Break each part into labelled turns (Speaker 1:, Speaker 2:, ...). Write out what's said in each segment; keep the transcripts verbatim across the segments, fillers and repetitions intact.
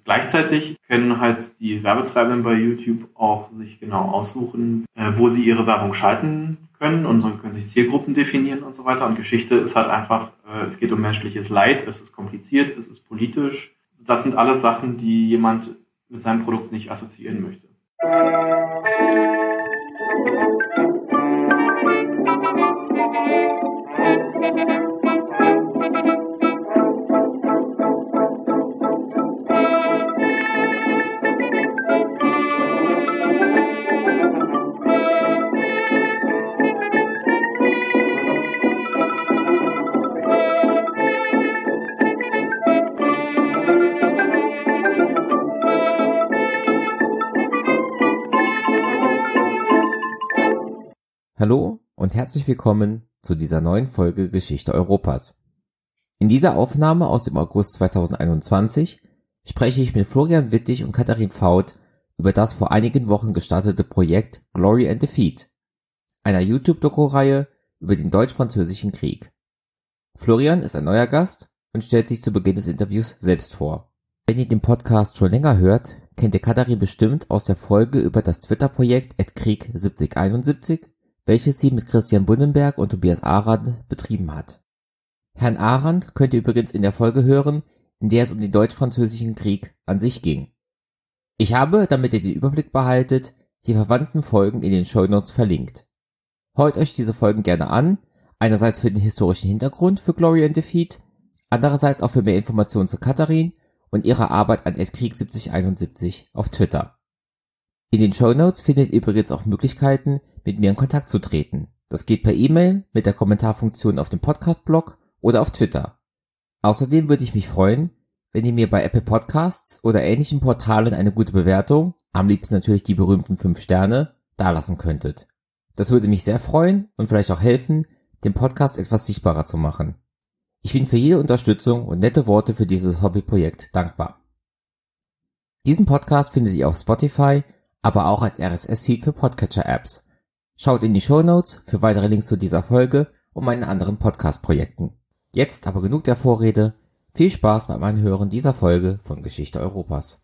Speaker 1: Gleichzeitig können halt die Werbetreibenden bei YouTube auch sich genau aussuchen, äh, wo sie ihre Werbung schalten können und so können sich Zielgruppen definieren und so weiter. Und Geschichte ist halt einfach, äh, es geht um menschliches Leid, es ist kompliziert, es ist politisch. Das sind alles Sachen, die jemand mit seinem Produkt nicht assoziieren möchte.
Speaker 2: Hallo und herzlich willkommen zu dieser neuen Folge Geschichte Europas. In dieser Aufnahme aus dem August zweitausendeinundzwanzig spreche ich mit Florian Wittig und Katharin Faut über das vor einigen Wochen gestartete Projekt Glory and Defeat, einer YouTube-Doku-Reihe über den Deutsch-Französischen Krieg. Florian ist ein neuer Gast und stellt sich zu Beginn des Interviews selbst vor. Wenn ihr den Podcast schon länger hört, kennt ihr Katharin bestimmt aus der Folge über das Twitter-Projekt at krieg siebzig einundsiebzig, welches sie mit Christian Bunnenberg und Tobias Arendt betrieben hat. Herrn Arendt könnt ihr übrigens in der Folge hören, in der es um den Deutsch-Französischen Krieg an sich ging. Ich habe, damit ihr den Überblick behaltet, die verwandten Folgen in den Shownotes verlinkt. Hört euch diese Folgen gerne an, einerseits für den historischen Hintergrund für Glory and Defeat, andererseits auch für mehr Informationen zu Katharin und ihrer Arbeit an at krieg siebzig einundsiebzig auf Twitter. In den Shownotes findet ihr übrigens auch Möglichkeiten, mit mir in Kontakt zu treten. Das geht per E-Mail mit der Kommentarfunktion auf dem Podcast-Blog oder auf Twitter. Außerdem würde ich mich freuen, wenn ihr mir bei Apple Podcasts oder ähnlichen Portalen eine gute Bewertung, am liebsten natürlich die berühmten fünf Sterne, dalassen könntet. Das würde mich sehr freuen und vielleicht auch helfen, den Podcast etwas sichtbarer zu machen. Ich bin für jede Unterstützung und nette Worte für dieses Hobbyprojekt dankbar. Diesen Podcast findet ihr auf Spotify, aber auch als R S S-Feed für Podcatcher-Apps. Schaut in die Shownotes für weitere Links zu dieser Folge und meinen anderen Podcast-Projekten. Jetzt aber genug der Vorrede. Viel Spaß beim Anhören dieser Folge von Geschichte Europas.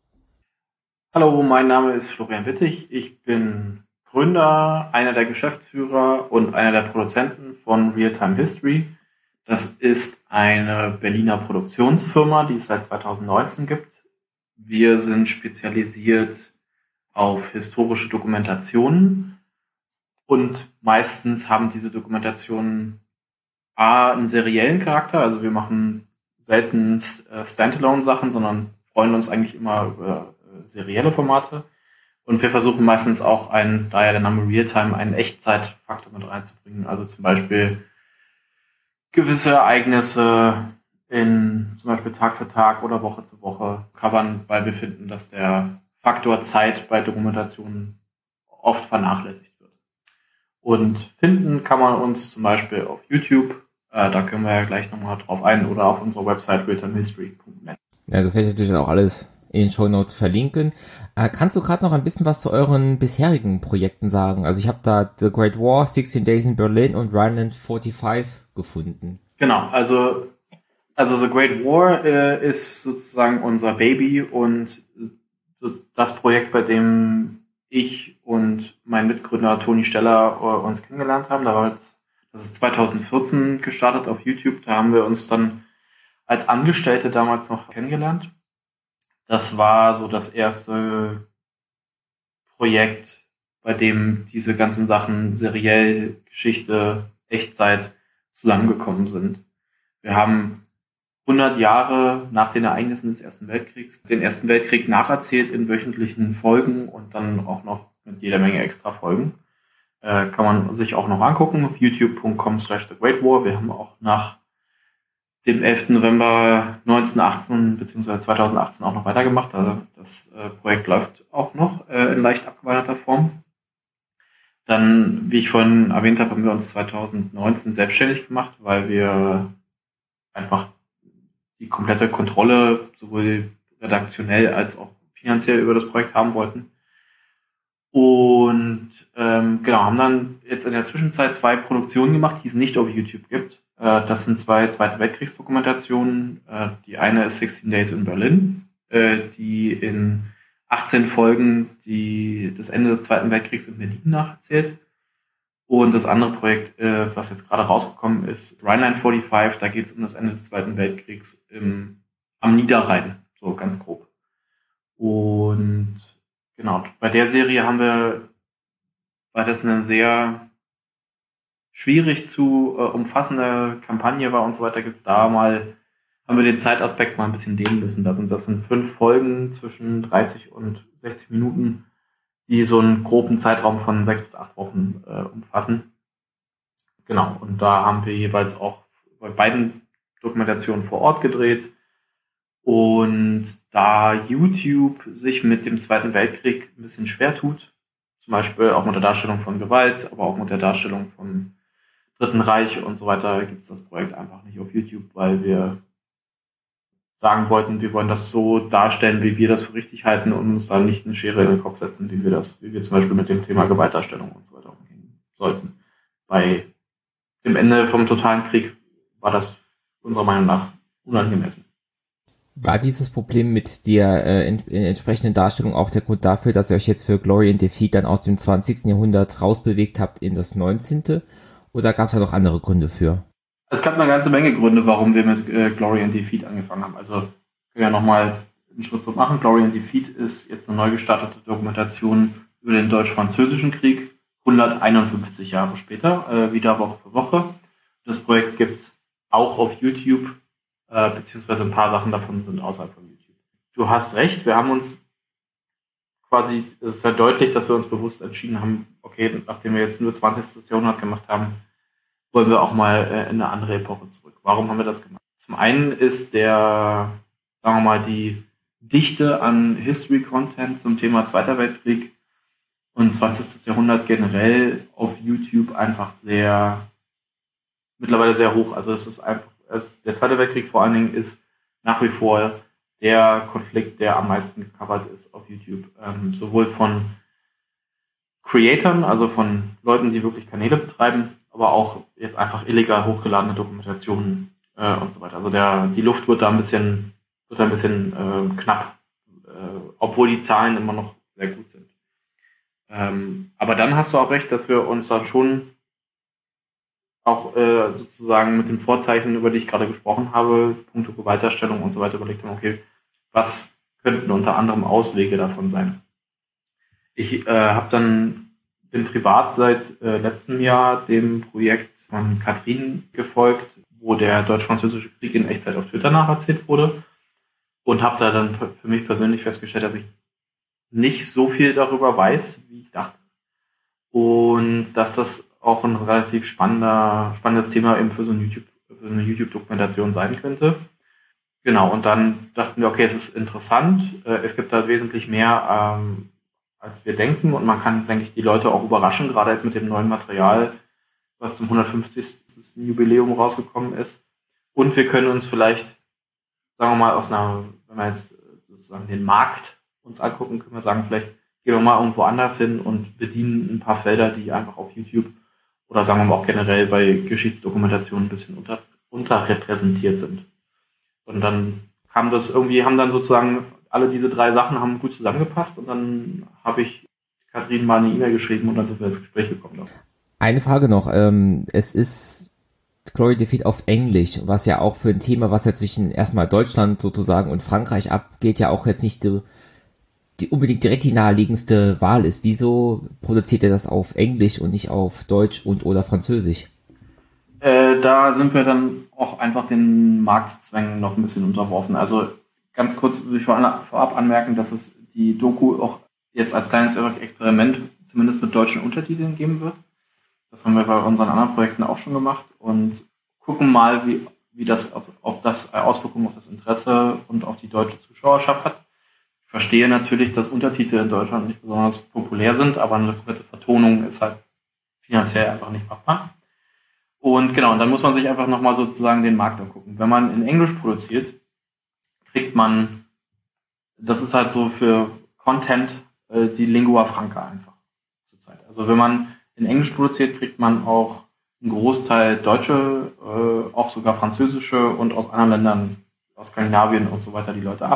Speaker 1: Hallo, mein Name ist Florian Wittig. Ich bin Gründer, einer der Geschäftsführer und einer der Produzenten von Real-Time History. Das ist eine Berliner Produktionsfirma, die es seit zweitausendneunzehn gibt. Wir sind spezialisiert auf historische Dokumentationen. Und meistens haben diese Dokumentationen A, einen seriellen Charakter, also wir machen selten äh, Standalone-Sachen, sondern freuen uns eigentlich immer über äh, serielle Formate. Und wir versuchen meistens auch, einen, da ja der Name Realtime, einen Echtzeitfaktor mit reinzubringen. Also zum Beispiel gewisse Ereignisse in zum Beispiel Tag für Tag oder Woche zu Woche covern, weil wir finden, dass der Faktor Zeit bei Dokumentationen oft vernachlässigt. Und finden kann man uns zum Beispiel auf YouTube, äh, da können wir ja gleich nochmal drauf ein, oder auf unserer Website real time history punkt net.
Speaker 2: Ja, das werde ich natürlich auch alles in den Shownotes verlinken. Äh, kannst du gerade noch ein bisschen was zu euren bisherigen Projekten sagen? Also ich habe da The Great War, sixteen Days in Berlin und Rhineland forty-five gefunden.
Speaker 1: Genau, also also The Great War äh, ist sozusagen unser Baby und das Projekt, bei dem ich und mein Mitgründer Toni Steller uh, uns kennengelernt haben. Da war jetzt, das ist zweitausendvierzehn gestartet auf YouTube. Da haben wir uns dann als Angestellte damals noch kennengelernt. Das war so das erste Projekt, bei dem diese ganzen Sachen seriell, Geschichte, Echtzeit zusammengekommen sind. Wir haben hundert Jahre nach den Ereignissen des Ersten Weltkriegs den Ersten Weltkrieg nacherzählt in wöchentlichen Folgen und dann auch noch mit jeder Menge extra Folgen. Äh, kann man sich auch noch angucken auf youtube punkt com slash the great war. Wir haben auch nach dem elften November neunzehnhundertachtzehn bzw. zweitausendachtzehn auch noch weitergemacht. Also das äh, Projekt läuft auch noch äh, in leicht abgewandelter Form. Dann, wie ich vorhin erwähnt habe, haben wir uns zweitausendneunzehn selbstständig gemacht, weil wir einfach die komplette Kontrolle sowohl redaktionell als auch finanziell über das Projekt haben wollten. Und ähm, genau, haben dann jetzt in der Zwischenzeit zwei Produktionen gemacht, die es nicht auf YouTube gibt. Äh, das sind zwei Zweite Weltkriegsdokumentationen. Äh, die eine ist sixteen Days in Berlin. äh, die in achtzehn Folgen die das Ende des Zweiten Weltkriegs in Berlin nacherzählt. Und das andere Projekt, äh, was jetzt gerade rausgekommen ist, Rhineline fünfundvierzig, da geht es um das Ende des Zweiten Weltkriegs im, am Niederrhein, so ganz grob. Und genau, bei der Serie haben wir, weil das eine sehr schwierig zu äh, umfassende Kampagne war und so weiter, gibt's da mal, haben wir den Zeitaspekt mal ein bisschen dehnen müssen. Das sind, das sind fünf Folgen zwischen dreißig und sechzig Minuten, die so einen groben Zeitraum von sechs bis acht Wochen äh, umfassen. Genau, und da haben wir jeweils auch bei beiden Dokumentationen vor Ort gedreht. Und da YouTube sich mit dem Zweiten Weltkrieg ein bisschen schwer tut, zum Beispiel auch mit der Darstellung von Gewalt, aber auch mit der Darstellung vom Dritten Reich und so weiter, gibt es das Projekt einfach nicht auf YouTube, weil wir sagen wollten, wir wollen das so darstellen, wie wir das für richtig halten und uns da nicht eine Schere in den Kopf setzen, wie wir das, wie wir zum Beispiel mit dem Thema Gewaltdarstellung und so weiter umgehen sollten. Bei dem Ende vom totalen Krieg war das unserer Meinung nach unangemessen.
Speaker 2: War dieses Problem mit der äh, in, in entsprechenden Darstellung auch der Grund dafür, dass ihr euch jetzt für Glory and Defeat dann aus dem zwanzigsten Jahrhundert rausbewegt habt in das neunzehnte? Oder gab es da noch andere Gründe für?
Speaker 1: Es gab eine ganze Menge Gründe, warum wir mit äh, Glory and Defeat angefangen haben. Also können wir ja nochmal einen Schritt zurück machen. Glory and Defeat ist jetzt eine neu gestartete Dokumentation über den Deutsch-Französischen Krieg, hunderteinundfünfzig Jahre später, äh, wieder Woche für Woche. Das Projekt gibt's auch auf YouTube, äh, beziehungsweise ein paar Sachen davon sind außerhalb von YouTube. Du hast recht, wir haben uns quasi, es ist ja deutlich, dass wir uns bewusst entschieden haben, okay, nachdem wir jetzt nur zwanzigsten Jahrhundert gemacht haben, wollen wir auch mal äh, in eine andere Epoche zurück. Warum haben wir das gemacht? Zum einen ist der, sagen wir mal, die Dichte an History-Content zum Thema Zweiter Weltkrieg und zwanzigsten Jahrhundert generell auf YouTube einfach sehr, mittlerweile sehr hoch. Also es ist einfach, es, der Zweite Weltkrieg vor allen Dingen ist nach wie vor der Konflikt, der am meisten gecovert ist auf YouTube. Ähm, sowohl von Creatoren, also von Leuten, die wirklich Kanäle betreiben, aber auch jetzt einfach illegal hochgeladene Dokumentationen äh, und so weiter. Also der die Luft wird da ein bisschen wird da ein bisschen äh, knapp, äh, obwohl die Zahlen immer noch sehr gut sind. Ähm, aber dann hast du auch recht, dass wir uns dann schon auch äh, sozusagen mit den Vorzeichen, über die ich gerade gesprochen habe, Punkte Gewaltdarstellung und so weiter, überlegt haben, okay, was könnten unter anderem Auswege davon sein? Ich äh, habe dann bin privat seit äh, letztem Jahr dem Projekt von Katrin gefolgt, wo der Deutsch-Französische Krieg in Echtzeit auf Twitter nacherzählt wurde und habe da dann für mich persönlich festgestellt, dass ich nicht so viel darüber weiß, wie ich dachte, und dass das auch ein relativ spannender, spannendes Thema eben für so, ein YouTube, für so eine YouTube-Dokumentation sein könnte. Genau, und dann dachten wir, okay, es ist interessant, äh, es gibt da wesentlich mehr, ähm, als wir denken, und man kann, denke ich, die Leute auch überraschen, gerade jetzt mit dem neuen Material, was zum hundertfünfzigsten Jubiläum rausgekommen ist. Und wir können uns vielleicht, sagen wir mal, aus einer, wenn wir jetzt sozusagen den Markt uns angucken, können wir sagen, vielleicht gehen wir mal irgendwo anders hin und bedienen ein paar Felder, die einfach auf YouTube oder sagen wir mal auch generell bei Geschichtsdokumentationen ein bisschen unter, unterrepräsentiert sind. Und dann haben das irgendwie, haben dann sozusagen alle diese drei Sachen haben gut zusammengepasst, und dann habe ich Katrin mal eine E-Mail geschrieben und dann sind wir ins Gespräch gekommen.
Speaker 2: Eine Frage noch, ähm, es ist Glory Defeat auf Englisch, was ja auch für ein Thema, was ja zwischen erstmal Deutschland sozusagen und Frankreich abgeht, ja auch jetzt nicht die, die unbedingt direkt die naheliegendste Wahl ist. Wieso produziert ihr das auf Englisch und nicht auf Deutsch und oder Französisch?
Speaker 1: Äh, da sind wir dann auch einfach den Marktzwängen noch ein bisschen unterworfen. Also ganz kurz will ich vorab anmerken, dass es die Doku auch jetzt als kleines Experiment zumindest mit deutschen Untertiteln geben wird. Das haben wir bei unseren anderen Projekten auch schon gemacht und gucken mal, wie, wie das, ob, ob das Auswirkungen auf das Interesse und auf die deutsche Zuschauerschaft hat. Ich verstehe natürlich, dass Untertitel in Deutschland nicht besonders populär sind, aber eine komplette Vertonung ist halt finanziell einfach nicht machbar. Und genau, und dann muss man sich einfach nochmal sozusagen den Markt angucken. Wenn man in Englisch produziert, kriegt man, das ist halt so für Content äh, die Lingua Franca einfach zurzeit. Also wenn man in Englisch produziert, kriegt man auch einen Großteil deutsche, äh, auch sogar französische und aus anderen Ländern, aus Skandinavien und so weiter, die Leute ab.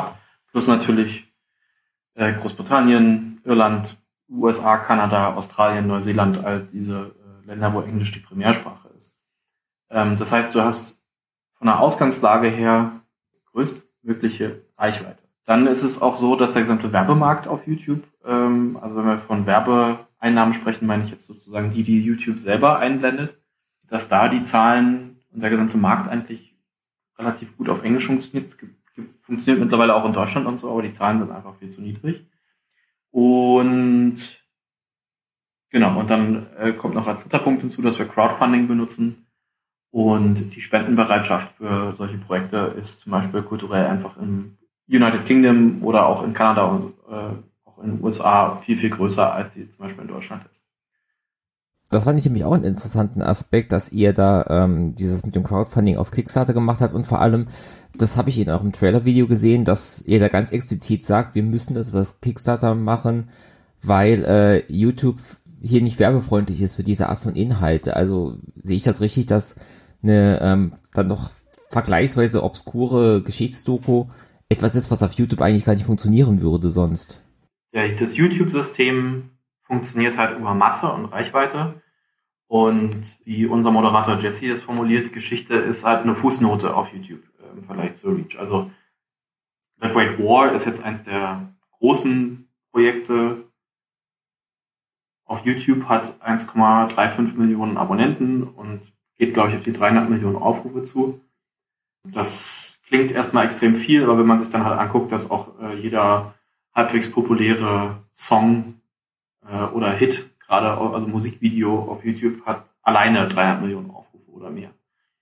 Speaker 1: Plus natürlich äh, Großbritannien, Irland, U S A, Kanada, Australien, Neuseeland, all diese äh, Länder, wo Englisch die Primärsprache ist. Ähm, das heißt, du hast von der Ausgangslage her größtmögliche Reichweite. Dann ist es auch so, dass der gesamte Werbemarkt auf YouTube, ähm, also wenn wir von Werbeeinnahmen sprechen, meine ich jetzt sozusagen die, die YouTube selber einblendet, dass da die Zahlen und der gesamte Markt eigentlich relativ gut auf Englisch funktioniert. Es gibt, gibt, funktioniert mittlerweile auch in Deutschland und so, aber die Zahlen sind einfach viel zu niedrig. Und genau, und dann äh, kommt noch als dritter Punkt hinzu, dass wir Crowdfunding benutzen. Und die Spendenbereitschaft für solche Projekte ist zum Beispiel kulturell einfach im United Kingdom oder auch in Kanada und äh, auch in den U S A viel, viel größer, als sie zum Beispiel in Deutschland ist.
Speaker 2: Das fand ich nämlich auch einen interessanten Aspekt, dass ihr da ähm, dieses mit dem Crowdfunding auf Kickstarter gemacht habt und vor allem, das habe ich in eurem Trailer-Video gesehen, dass ihr da ganz explizit sagt, wir müssen das über das Kickstarter machen, weil äh, YouTube hier nicht werbefreundlich ist für diese Art von Inhalte. Also sehe ich das richtig, dass eine ähm, dann noch vergleichsweise obskure Geschichtsdoku etwas ist, was auf YouTube eigentlich gar nicht funktionieren würde sonst?
Speaker 1: Ja, das YouTube-System funktioniert halt über Masse und Reichweite. Und wie unser Moderator Jesse das formuliert, Geschichte ist halt eine Fußnote auf YouTube äh, im Vergleich zu Reach. Also The Great War ist jetzt eins der großen Projekte auf YouTube, hat eins Komma fünfunddreißig Millionen Abonnenten und geht, glaube ich, auf die dreihundert Millionen Aufrufe zu. Das klingt erstmal extrem viel, aber wenn man sich dann halt anguckt, dass auch äh, jeder halbwegs populäre Song äh, oder Hit, gerade also Musikvideo auf YouTube, hat alleine dreihundert Millionen Aufrufe oder mehr.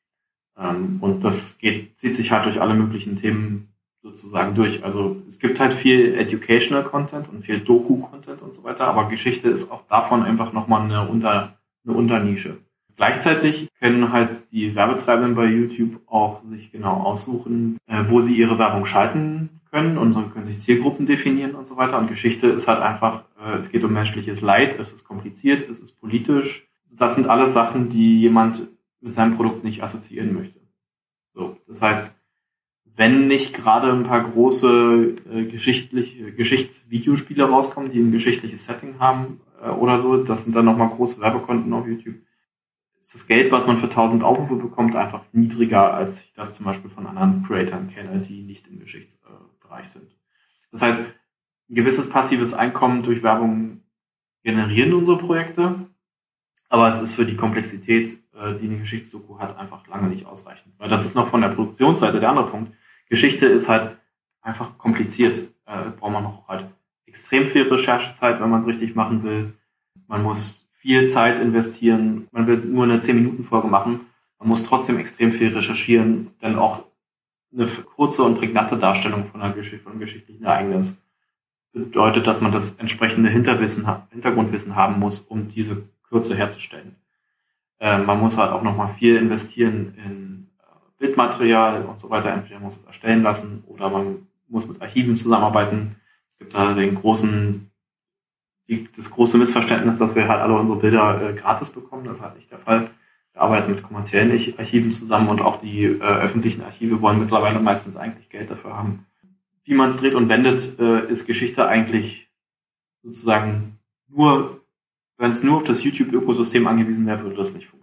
Speaker 1: Ähm, und das geht, zieht sich halt durch alle möglichen Themen sozusagen durch. Also es gibt halt viel Educational Content und viel Doku-Content und so weiter, aber Geschichte ist auch davon einfach nochmal eine, Unter, eine Unternische. Gleichzeitig können halt die Werbetreibenden bei YouTube auch sich genau aussuchen, äh, wo sie ihre Werbung schalten können und so können sich Zielgruppen definieren und so weiter. Und Geschichte ist halt einfach, äh, es geht um menschliches Leid, es ist kompliziert, es ist politisch. Das sind alles Sachen, die jemand mit seinem Produkt nicht assoziieren möchte. So, das heißt, wenn nicht gerade ein paar große äh, geschichtliche Geschichtsvideospiele rauskommen, die ein geschichtliches Setting haben äh, oder so, das sind dann nochmal große Werbekonten auf YouTube, ist das Geld, was man für tausend Aufrufe bekommt, einfach niedriger, als ich das zum Beispiel von anderen Creatoren kenne, die nicht im Geschichtsbereich sind. Das heißt, ein gewisses passives Einkommen durch Werbung generieren unsere Projekte, aber es ist für die Komplexität, äh, die eine Geschichtsdoku hat, einfach lange nicht ausreichend. Weil das ist noch von der Produktionsseite der andere Punkt. Geschichte ist halt einfach kompliziert. Äh, braucht man noch halt extrem viel Recherchezeit, wenn man es richtig machen will. Man muss viel Zeit investieren. Man will nur eine zehn Minuten Folge machen. Man muss trotzdem extrem viel recherchieren, denn auch eine kurze und prägnante Darstellung von einer Geschichte, von einem geschichtlichen Ereignis bedeutet, dass man das entsprechende Hinterwissen, Hintergrundwissen haben muss, um diese Kürze herzustellen. Äh, man muss halt auch nochmal viel investieren in Bildmaterial und so weiter. Entweder muss es erstellen lassen oder man muss mit Archiven zusammenarbeiten. Es gibt da den großen, die, das große Missverständnis, dass wir halt alle unsere Bilder äh, gratis bekommen. Das ist halt nicht der Fall. Wir arbeiten mit kommerziellen Archiven zusammen und auch die äh, öffentlichen Archive wollen mittlerweile meistens eigentlich Geld dafür haben. Wie man es dreht und wendet, äh, ist Geschichte eigentlich sozusagen nur, wenn es nur auf das YouTube-Ökosystem angewiesen wäre, würde das nicht funktionieren.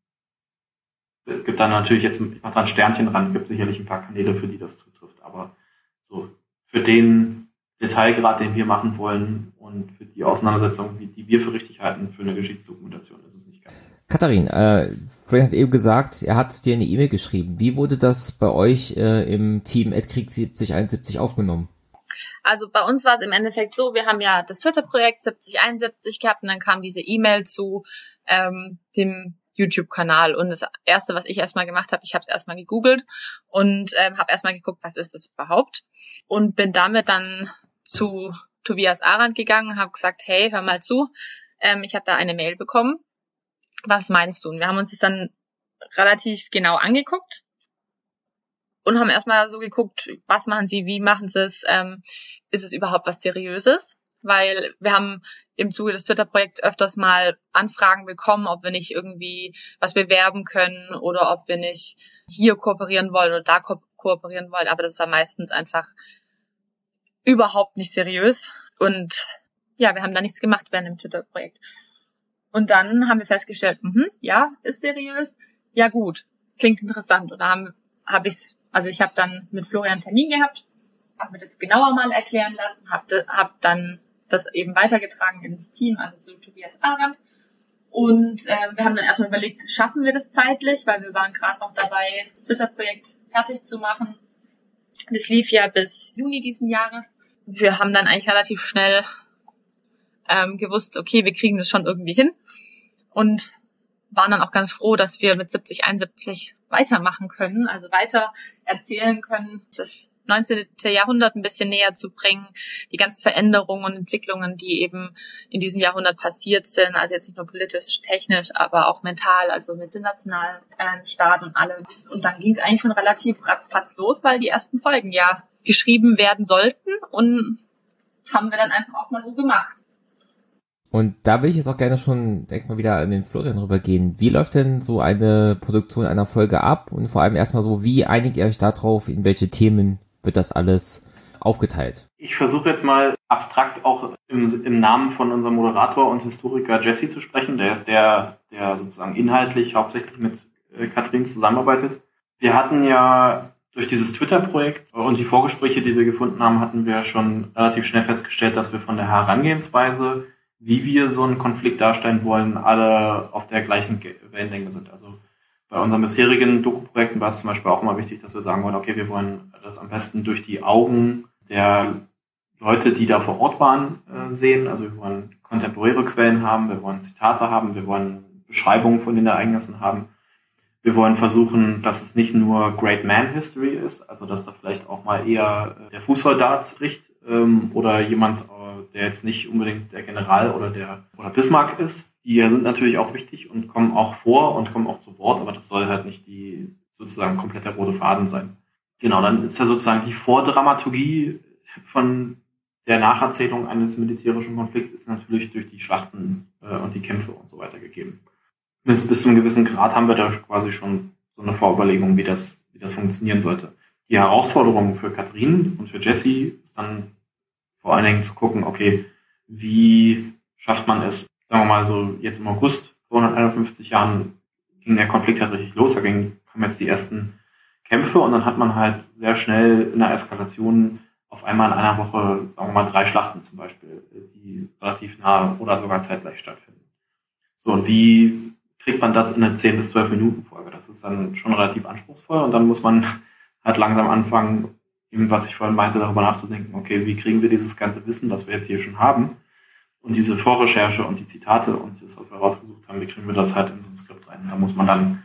Speaker 1: Es gibt dann natürlich jetzt, ich mache da ein Sternchen ran, es gibt sicherlich ein paar Kanäle, für die das zutrifft, aber so für den Detailgrad, den wir machen wollen und für die Auseinandersetzung, die wir für richtig halten, für eine Geschichtsdokumentation ist es nicht ganz.
Speaker 2: Katharin, äh, Florian hat eben gesagt, er hat dir eine E-Mail geschrieben. Wie wurde das bei euch äh, im Team at Krieg siebzig einundsiebzig aufgenommen?
Speaker 3: Also bei uns war es im Endeffekt so, wir haben ja das Twitter-Projekt siebzig einundsiebzig gehabt und dann kam diese E-Mail zu ähm, dem YouTube-Kanal und das Erste, was ich erstmal gemacht habe, ich habe es erstmal gegoogelt und ähm, habe erstmal geguckt, was ist das überhaupt und bin damit dann zu Tobias Arendt gegangen und habe gesagt, hey, hör mal zu, ähm, ich habe da eine Mail bekommen, was meinst du? Und wir haben uns das dann relativ genau angeguckt und haben erstmal so geguckt, was machen sie, wie machen sie es, ähm, ist es überhaupt was Seriöses? Weil wir haben im Zuge des Twitter-Projekts öfters mal Anfragen bekommen, ob wir nicht irgendwie was bewerben können oder ob wir nicht hier kooperieren wollen oder da ko- kooperieren wollen. Aber das war meistens einfach überhaupt nicht seriös. Und ja, wir haben da nichts gemacht während dem Twitter-Projekt. Und dann haben wir festgestellt, mh, ja, ist seriös, ja gut, klingt interessant. Und da haben hab ich's, also ich habe dann mit Florian einen Termin gehabt, habe mir das genauer mal erklären lassen, habe hab dann das eben weitergetragen ins Team, also zu Tobias Arendt. Und äh, wir haben dann erstmal überlegt, schaffen wir das zeitlich, weil wir waren gerade noch dabei, das Twitter-Projekt fertig zu machen. Das lief ja bis Juni diesen Jahres. Wir haben dann eigentlich relativ schnell ähm, gewusst, okay, wir kriegen das schon irgendwie hin. Und waren dann auch ganz froh, dass wir mit siebzig einundsiebzig weitermachen können, also weiter erzählen können, das neunzehnten. Jahrhundert ein bisschen näher zu bringen, die ganzen Veränderungen und Entwicklungen, die eben in diesem Jahrhundert passiert sind, also jetzt nicht nur politisch, technisch, aber auch mental, also mit dem Nationalstaat und allem. Und dann ging es eigentlich schon relativ ratzfatz los, weil die ersten Folgen ja geschrieben werden sollten und haben wir dann einfach auch mal so gemacht.
Speaker 2: Und da will ich jetzt auch gerne schon direkt mal wieder an den Florian rübergehen. Wie läuft denn so eine Produktion einer Folge ab? Und vor allem erstmal so, wie einigt ihr euch darauf, in welche Themen wird das alles aufgeteilt?
Speaker 1: Ich versuche jetzt mal abstrakt auch im, im Namen von unserem Moderator und Historiker Jesse zu sprechen. Der ist der, der sozusagen inhaltlich hauptsächlich mit äh, Katrin zusammenarbeitet. Wir hatten ja durch dieses Twitter-Projekt und die Vorgespräche, die wir gefunden haben, hatten wir schon relativ schnell festgestellt, dass wir von der Herangehensweise, wie wir so einen Konflikt darstellen wollen, alle auf der gleichen Wellenlänge sind. Also bei unseren bisherigen Doku-Projekten war es zum Beispiel auch immer wichtig, dass wir sagen wollen, okay, wir wollen das am besten durch die Augen der Leute, die da vor Ort waren, äh, sehen. Also wir wollen kontemporäre Quellen haben, wir wollen Zitate haben, wir wollen Beschreibungen von den Ereignissen haben. Wir wollen versuchen, dass es nicht nur Great Man History ist, also dass da vielleicht auch mal eher äh, der Fußsoldat spricht ähm, oder jemand, äh, der jetzt nicht unbedingt der General oder der oder Bismarck ist. Die sind natürlich auch wichtig und kommen auch vor und kommen auch zu Wort, aber das soll halt nicht die sozusagen komplett der rote Faden sein. Genau, dann ist ja sozusagen die Vordramaturgie von der Nacherzählung eines militärischen Konflikts ist natürlich durch die Schlachten äh, und die Kämpfe und so weiter gegeben. Bis, bis zu einem gewissen Grad haben wir da quasi schon so eine Vorüberlegung, wie das, wie das funktionieren sollte. Die Herausforderung für Katrin und für Jesse ist dann vor allen Dingen zu gucken, okay, wie schafft man es, sagen wir mal so, jetzt im August vor hunderteinundfünfzig Jahren ging der Konflikt halt richtig los, da ging, kamen jetzt die ersten Kämpfe und dann hat man halt sehr schnell in der Eskalation auf einmal in einer Woche, sagen wir mal, drei Schlachten zum Beispiel, die relativ nah oder sogar zeitgleich stattfinden. So, und wie kriegt man das in eine zehn bis zwölf Minuten Folge? Das ist dann schon relativ anspruchsvoll und dann muss man halt langsam anfangen, eben was ich vorhin meinte, darüber nachzudenken, okay, wie kriegen wir dieses ganze Wissen, was wir jetzt hier schon haben, und diese Vorrecherche und die Zitate und das, was wir rausgesucht haben, wie kriegen wir das halt in so ein Skript rein? Da muss man dann,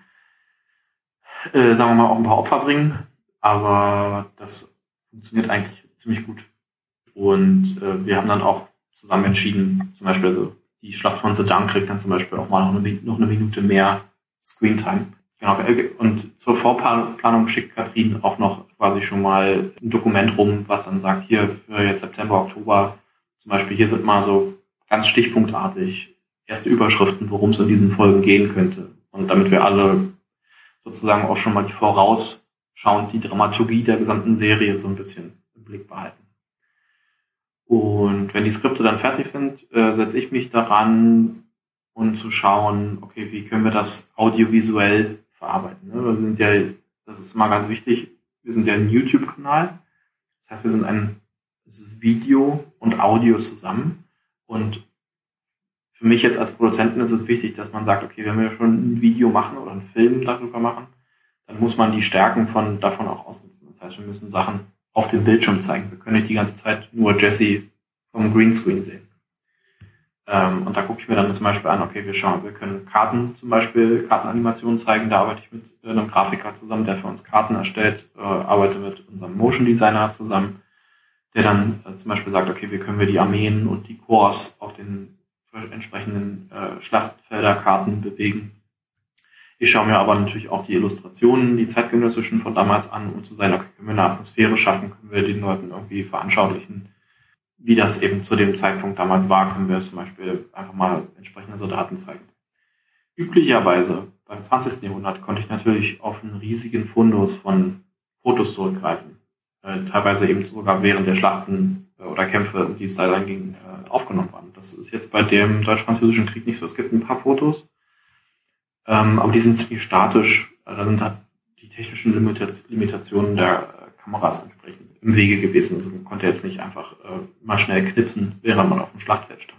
Speaker 1: äh, sagen wir mal, auch ein paar Opfer bringen, aber das funktioniert eigentlich ziemlich gut. Und äh, wir haben dann auch zusammen entschieden, zum Beispiel also die Schlacht von Sedan kriegt dann zum Beispiel auch mal noch eine, noch eine Minute mehr Screentime. Genau. Und zur Vorplanung schickt Katrin auch noch quasi schon mal ein Dokument rum, was dann sagt, hier für jetzt September, Oktober, zum Beispiel hier sind mal so ganz stichpunktartig erste Überschriften, worum es in diesen Folgen gehen könnte. Und damit wir alle sozusagen auch schon mal die vorausschauend die Dramaturgie der gesamten Serie so ein bisschen im Blick behalten. Und wenn die Skripte dann fertig sind, äh, setze ich mich daran, um zu schauen, okay, wie können wir das audiovisuell verarbeiten. Ne? Wir sind ja, das ist mal ganz wichtig, wir sind ja ein YouTube-Kanal. Das heißt, wir sind ein das ist Video und Audio zusammen. Und für mich jetzt als Produzenten ist es wichtig, dass man sagt, okay, wenn wir schon ein Video machen oder einen Film darüber machen, dann muss man die Stärken von davon auch ausnutzen. Das heißt, wir müssen Sachen auf dem Bildschirm zeigen. Wir können nicht die ganze Zeit nur Jesse vom Greenscreen sehen. Ähm, und da gucke ich mir dann zum Beispiel an, okay, wir schauen, wir können Karten zum Beispiel, Kartenanimationen zeigen. Da arbeite ich mit einem Grafiker zusammen, der für uns Karten erstellt, äh, arbeite mit unserem Motion Designer zusammen, der dann äh, zum Beispiel sagt, okay, wie können wir die Armeen und die Korps auf den entsprechenden äh, Schlachtfelderkarten bewegen. Ich schaue mir aber natürlich auch die Illustrationen, die zeitgenössischen von damals an, um zu sagen, okay, können wir eine Atmosphäre schaffen, können wir den Leuten irgendwie veranschaulichen, wie das eben zu dem Zeitpunkt damals war, können wir zum Beispiel einfach mal entsprechende Soldaten zeigen. Üblicherweise beim zwanzigsten Jahrhundert konnte ich natürlich auf einen riesigen Fundus von Fotos zurückgreifen. Äh, teilweise eben sogar während der Schlachten äh, äh, oder Kämpfe, um die es da dann ging, äh, aufgenommen waren. Das ist jetzt bei dem Deutsch-Französischen Krieg nicht so. Es gibt ein paar Fotos, ähm, aber die sind ziemlich statisch. Äh, da sind halt die technischen Limita- Limitationen der äh, Kameras entsprechend im Wege gewesen. Also man konnte jetzt nicht einfach äh, mal schnell knipsen, während man auf dem Schlachtfeld stand.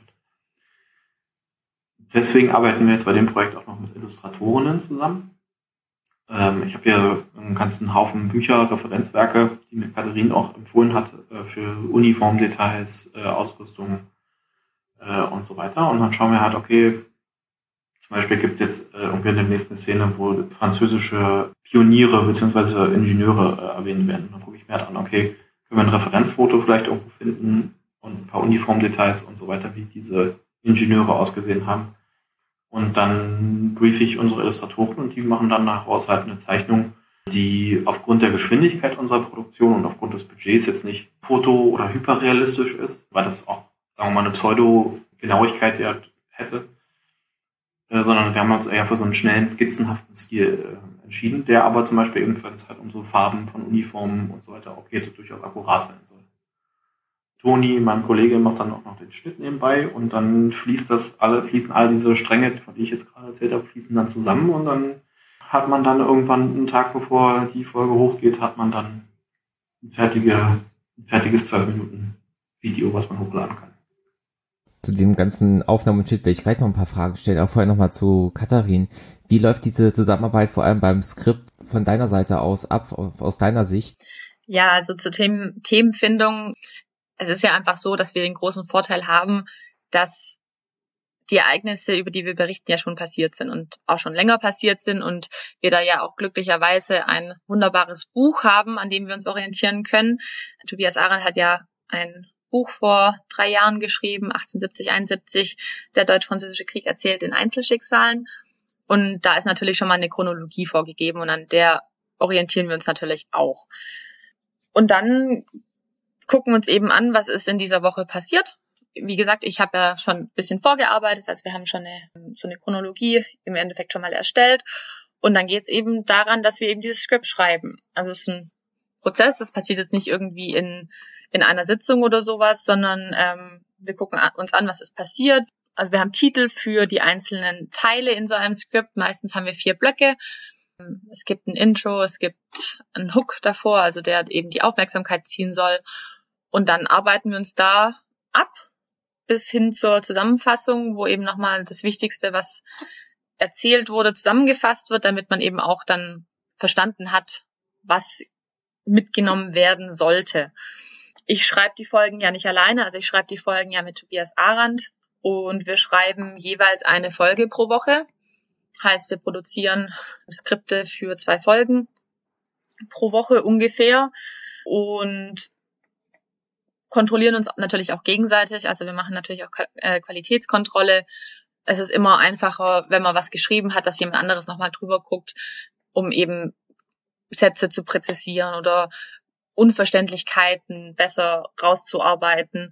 Speaker 1: Deswegen arbeiten wir jetzt bei dem Projekt auch noch mit Illustratorinnen zusammen. Ähm, ich habe hier einen ganzen Haufen Bücher, Referenzwerke, die mir Katharin auch empfohlen hat, äh, für Uniformdetails, äh, Ausrüstung äh, und so weiter. Und dann schauen wir halt, okay, zum Beispiel gibt es jetzt äh, irgendwie in der nächsten Szene, wo französische Pioniere bzw. Ingenieure äh, erwähnt werden. Dann gucke ich mir halt an, okay, können wir ein Referenzfoto vielleicht irgendwo finden und ein paar Uniformdetails und so weiter, wie diese Ingenieure ausgesehen haben. Und dann briefe ich unsere Illustratoren und die machen dann daraus halt eine Zeichnung, die aufgrund der Geschwindigkeit unserer Produktion und aufgrund des Budgets jetzt nicht foto- oder hyperrealistisch ist, weil das auch, sagen wir mal, eine Pseudo-Genauigkeit hätte, äh, sondern wir haben uns eher für so einen schnellen, skizzenhaften Stil äh, entschieden, der aber zum Beispiel eben, wenn es halt um so Farben von Uniformen und so weiter auch geht, durchaus akkurat sein soll. Toni, mein Kollege, macht dann auch noch den Schnitt nebenbei und dann fließt das alle, fließen all diese Stränge, von die ich jetzt gerade erzählt habe, fließen dann zusammen und dann hat man dann irgendwann einen Tag bevor die Folge hochgeht, hat man dann ein, fertige, ein fertiges zwölf Minuten Video, was man hochladen kann.
Speaker 2: Zu dem ganzen Aufnahmen und Schnitt werde ich gleich noch ein paar Fragen stellen, aber vorher nochmal zu Katharin. Wie läuft diese Zusammenarbeit vor allem beim Skript von deiner Seite aus ab, aus deiner Sicht?
Speaker 3: Ja, also zur Themen, Themenfindung. Es ist ja einfach so, dass wir den großen Vorteil haben, dass die Ereignisse, über die wir berichten, ja schon passiert sind und auch schon länger passiert sind und wir da ja auch glücklicherweise ein wunderbares Buch haben, an dem wir uns orientieren können. Tobias Arendt hat ja ein Buch vor drei Jahren geschrieben, achtzehnhundertsiebzig, einundsiebzig, der Deutsch-Französische Krieg erzählt in Einzelschicksalen. Und da ist natürlich schon mal eine Chronologie vorgegeben und an der orientieren wir uns natürlich auch. Und dann gucken wir uns eben an, was ist in dieser Woche passiert. Wie gesagt, ich habe ja schon ein bisschen vorgearbeitet, also wir haben schon eine, so eine Chronologie im Endeffekt schon mal erstellt. Und dann geht es eben daran, dass wir eben dieses Skript schreiben. Also es ist ein Prozess, das passiert jetzt nicht irgendwie in in einer Sitzung oder sowas, sondern ähm, wir gucken uns an, was ist passiert. Also wir haben Titel für die einzelnen Teile in so einem Skript. Meistens haben wir vier Blöcke. Es gibt ein Intro, es gibt einen Hook davor, also der eben die Aufmerksamkeit ziehen soll. Und dann arbeiten wir uns da ab bis hin zur Zusammenfassung, wo eben nochmal das Wichtigste, was erzählt wurde, zusammengefasst wird, damit man eben auch dann verstanden hat, was mitgenommen werden sollte. Ich schreibe die Folgen ja nicht alleine, also ich schreibe die Folgen ja mit Tobias Arendt und wir schreiben jeweils eine Folge pro Woche. Heißt, wir produzieren Skripte für zwei Folgen pro Woche ungefähr und kontrollieren uns natürlich auch gegenseitig. Also wir machen natürlich auch Qualitätskontrolle. Es ist immer einfacher, wenn man was geschrieben hat, dass jemand anderes nochmal drüber guckt, um eben Sätze zu präzisieren oder Unverständlichkeiten besser rauszuarbeiten.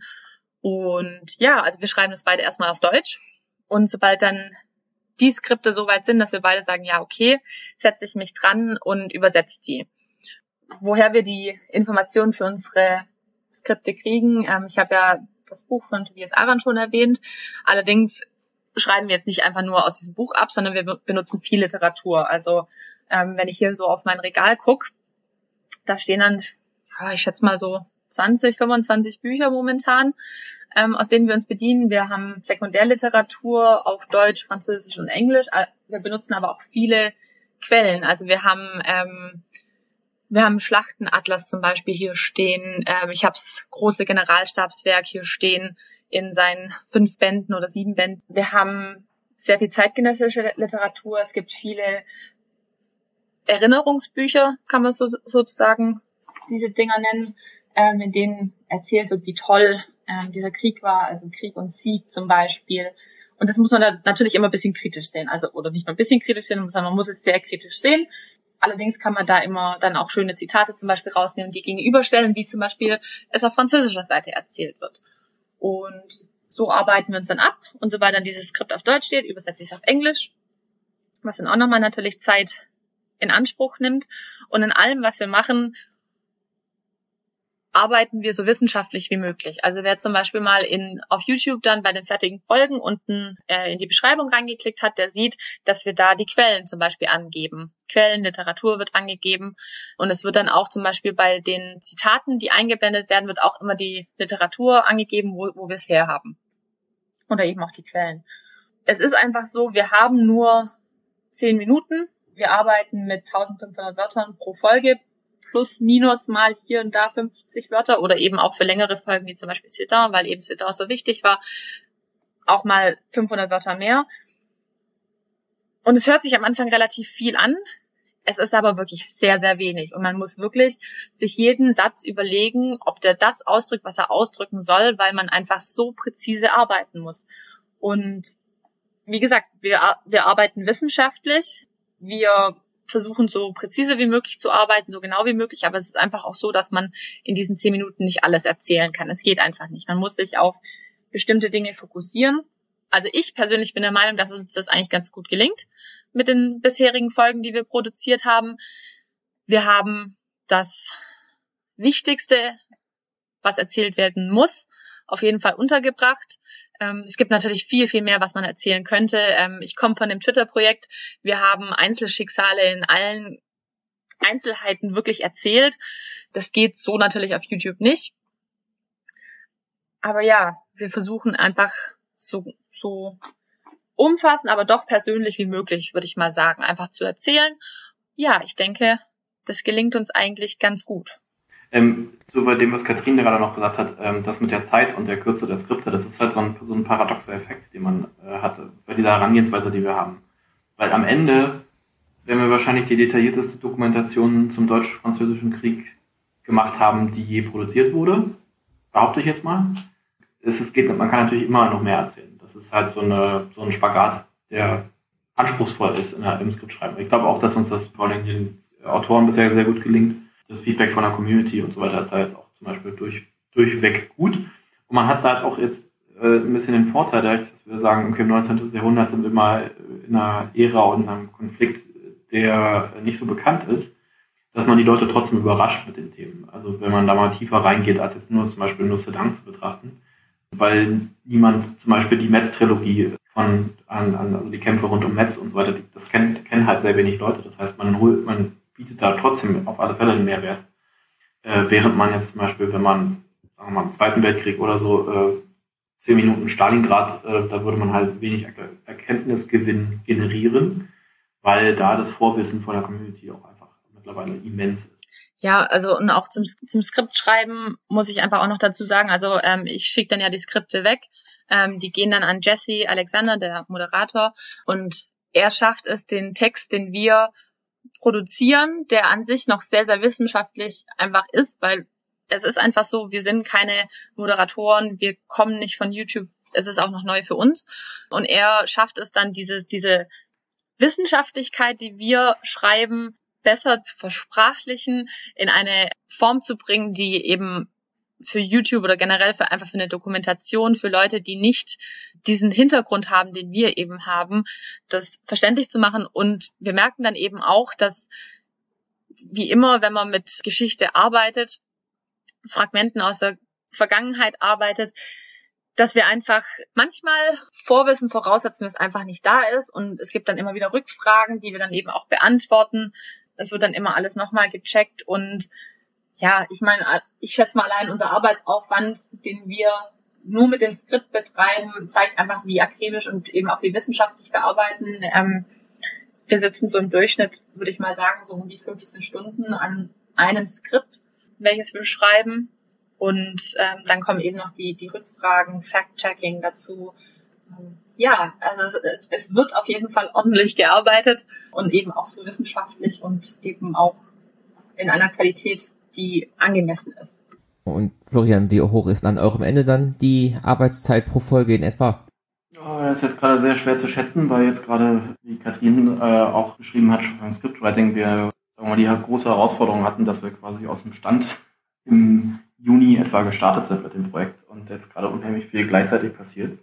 Speaker 3: Und ja, also wir schreiben das beide erstmal auf Deutsch. Und sobald dann die Skripte so weit sind, dass wir beide sagen, ja, okay, setze ich mich dran und übersetze die. Woher wir die Informationen für unsere Skripte kriegen, ähm, ich habe ja das Buch von Tobias Arendt schon erwähnt. Allerdings schreiben wir jetzt nicht einfach nur aus diesem Buch ab, sondern wir benutzen viel Literatur. Also ähm, wenn ich hier so auf mein Regal gucke, da stehen dann, ja, ich schätze mal so zwanzig, fünfundzwanzig Bücher momentan, ähm, aus denen wir uns bedienen. Wir haben Sekundärliteratur auf Deutsch, Französisch und Englisch. Wir benutzen aber auch viele Quellen. Also wir haben ähm, wir haben Schlachtenatlas zum Beispiel hier stehen. Ähm, ich habe das große Generalstabswerk hier stehen in seinen fünf Bänden oder sieben Bänden. Wir haben sehr viel zeitgenössische Literatur. Es gibt viele Erinnerungsbücher, kann man so, sozusagen diese Dinger nennen, ähm, in denen erzählt wird, wie toll ähm, dieser Krieg war, also Krieg und Sieg zum Beispiel. Und das muss man da natürlich immer ein bisschen kritisch sehen, also oder nicht nur ein bisschen kritisch sehen, sondern man muss es sehr kritisch sehen. Allerdings kann man da immer dann auch schöne Zitate zum Beispiel rausnehmen, die gegenüberstellen, wie zum Beispiel es auf französischer Seite erzählt wird. Und so arbeiten wir uns dann ab. Und sobald dann dieses Skript auf Deutsch steht, übersetze ich es auf Englisch, was dann auch nochmal natürlich Zeit in Anspruch nimmt. Und in allem, was wir machen, arbeiten wir so wissenschaftlich wie möglich. Also wer zum Beispiel mal in auf YouTube dann bei den fertigen Folgen unten äh, in die Beschreibung reingeklickt hat, der sieht, dass wir da die Quellen zum Beispiel angeben. Quellen, Literatur wird angegeben und es wird dann auch zum Beispiel bei den Zitaten, die eingeblendet werden, wird auch immer die Literatur angegeben, wo, wo wir es herhaben. Oder eben auch die Quellen. Es ist einfach so, wir haben nur zehn Minuten. Wir arbeiten mit eintausendfünfhundert Wörtern pro Folge. Plus, minus mal hier und da fünfzig Wörter oder eben auch für längere Folgen, wie zum Beispiel Sit-Down, weil eben Sit-Down so wichtig war, auch mal fünfhundert Wörter mehr. Und es hört sich am Anfang relativ viel an. Es ist aber wirklich sehr, sehr wenig. Und man muss wirklich sich jeden Satz überlegen, ob der das ausdrückt, was er ausdrücken soll, weil man einfach so präzise arbeiten muss. Und wie gesagt, wir, wir arbeiten wissenschaftlich. Wir versuchen so präzise wie möglich zu arbeiten, so genau wie möglich, aber es ist einfach auch so, dass man in diesen zehn Minuten nicht alles erzählen kann. Es geht einfach nicht. Man muss sich auf bestimmte Dinge fokussieren. Also ich persönlich bin der Meinung, dass uns das eigentlich ganz gut gelingt mit den bisherigen Folgen, die wir produziert haben. Wir haben das Wichtigste, was erzählt werden muss, auf jeden Fall untergebracht. Es gibt natürlich viel, viel mehr, was man erzählen könnte. Ich komme von dem Twitter-Projekt. Wir haben Einzelschicksale in allen Einzelheiten wirklich erzählt. Das geht so natürlich auf YouTube nicht. Aber ja, wir versuchen einfach so, so umfassend, aber doch persönlich wie möglich, würde ich mal sagen, einfach zu erzählen. Ja, ich denke, das gelingt uns eigentlich ganz gut.
Speaker 1: Ähm, so bei dem, was Katrin gerade noch gesagt hat, ähm, das mit der Zeit und der Kürze der Skripte, das ist halt so ein, so ein paradoxer Effekt, den man äh, hatte bei dieser Herangehensweise, die wir haben. Weil am Ende werden wir wahrscheinlich die detaillierteste Dokumentation zum Deutsch-Französischen Krieg gemacht haben, die je produziert wurde. Behaupte ich jetzt mal. Es, es geht, man kann natürlich immer noch mehr erzählen. Das ist halt so, eine, so ein Spagat, der anspruchsvoll ist in der, im Skriptschreiben. Ich glaube auch, dass uns das vor allem den Autoren bisher sehr gut gelingt. Das Feedback von der Community und so weiter ist da jetzt auch zum Beispiel durch, durchweg gut. Und man hat halt auch jetzt äh, ein bisschen den Vorteil, dadurch, dass wir sagen, okay, im neunzehnten. Jahrhundert sind wir mal in einer Ära und in einem Konflikt, der nicht so bekannt ist, dass man die Leute trotzdem überrascht mit den Themen. Also wenn man da mal tiefer reingeht, als jetzt nur zum Beispiel nur Sedan zu betrachten, weil niemand zum Beispiel die Metz-Trilogie von an, an also die Kämpfe rund um Metz und so weiter, das kennen, kennen halt sehr wenig Leute. Das heißt, man holt, man bietet da trotzdem auf alle Fälle einen Mehrwert. Äh, während man jetzt zum Beispiel, wenn man, sagen wir mal, im Zweiten Weltkrieg oder so, äh, zehn Minuten Stalingrad, äh, da würde man halt wenig Er- Erkenntnisgewinn generieren, weil da das Vorwissen von der Community auch einfach mittlerweile immens ist.
Speaker 3: Ja, also und auch zum, zum Skriptschreiben muss ich einfach auch noch dazu sagen, also ähm, ich schicke dann ja die Skripte weg, ähm, die gehen dann an Jesse Alexander, der Moderator, und er schafft es, den Text, den wir produzieren, der an sich noch sehr, sehr wissenschaftlich einfach ist, weil es ist einfach so, wir sind keine Moderatoren, wir kommen nicht von YouTube, es ist auch noch neu für uns. Und er schafft es dann, diese, diese Wissenschaftlichkeit, die wir schreiben, besser zu versprachlichen, in eine Form zu bringen, die eben für YouTube oder generell für einfach für eine Dokumentation, für Leute, die nicht diesen Hintergrund haben, den wir eben haben, das verständlich zu machen. Und wir merken dann eben auch, dass wie immer, wenn man mit Geschichte arbeitet, Fragmenten aus der Vergangenheit arbeitet, dass wir einfach manchmal Vorwissen voraussetzen, das einfach nicht da ist. Und es gibt dann immer wieder Rückfragen, die wir dann eben auch beantworten. Es wird dann immer alles nochmal gecheckt und ja, ich meine, ich schätze mal allein unser Arbeitsaufwand, den wir nur mit dem Skript betreiben, zeigt einfach, wie akribisch und eben auch wie wissenschaftlich wir arbeiten. Ähm, wir sitzen so im Durchschnitt, würde ich mal sagen, so um die fünfzehn Stunden an einem Skript, welches wir schreiben. Und ähm, dann kommen eben noch die, die Rückfragen, Fact-Checking dazu. Ähm, ja, also es, es wird auf jeden Fall ordentlich gearbeitet und eben auch so wissenschaftlich und eben auch in einer Qualität, die angemessen ist.
Speaker 2: Und Florian, wie hoch ist an eurem Ende dann die Arbeitszeit pro Folge in etwa?
Speaker 1: Oh, das ist jetzt gerade sehr schwer zu schätzen, weil jetzt gerade, wie Katrin äh, auch geschrieben hat, schon beim Scriptwriting, wir sagen wir mal, die große Herausforderung hatten, dass wir quasi aus dem Stand im Juni etwa gestartet sind mit dem Projekt und jetzt gerade unheimlich viel gleichzeitig passiert.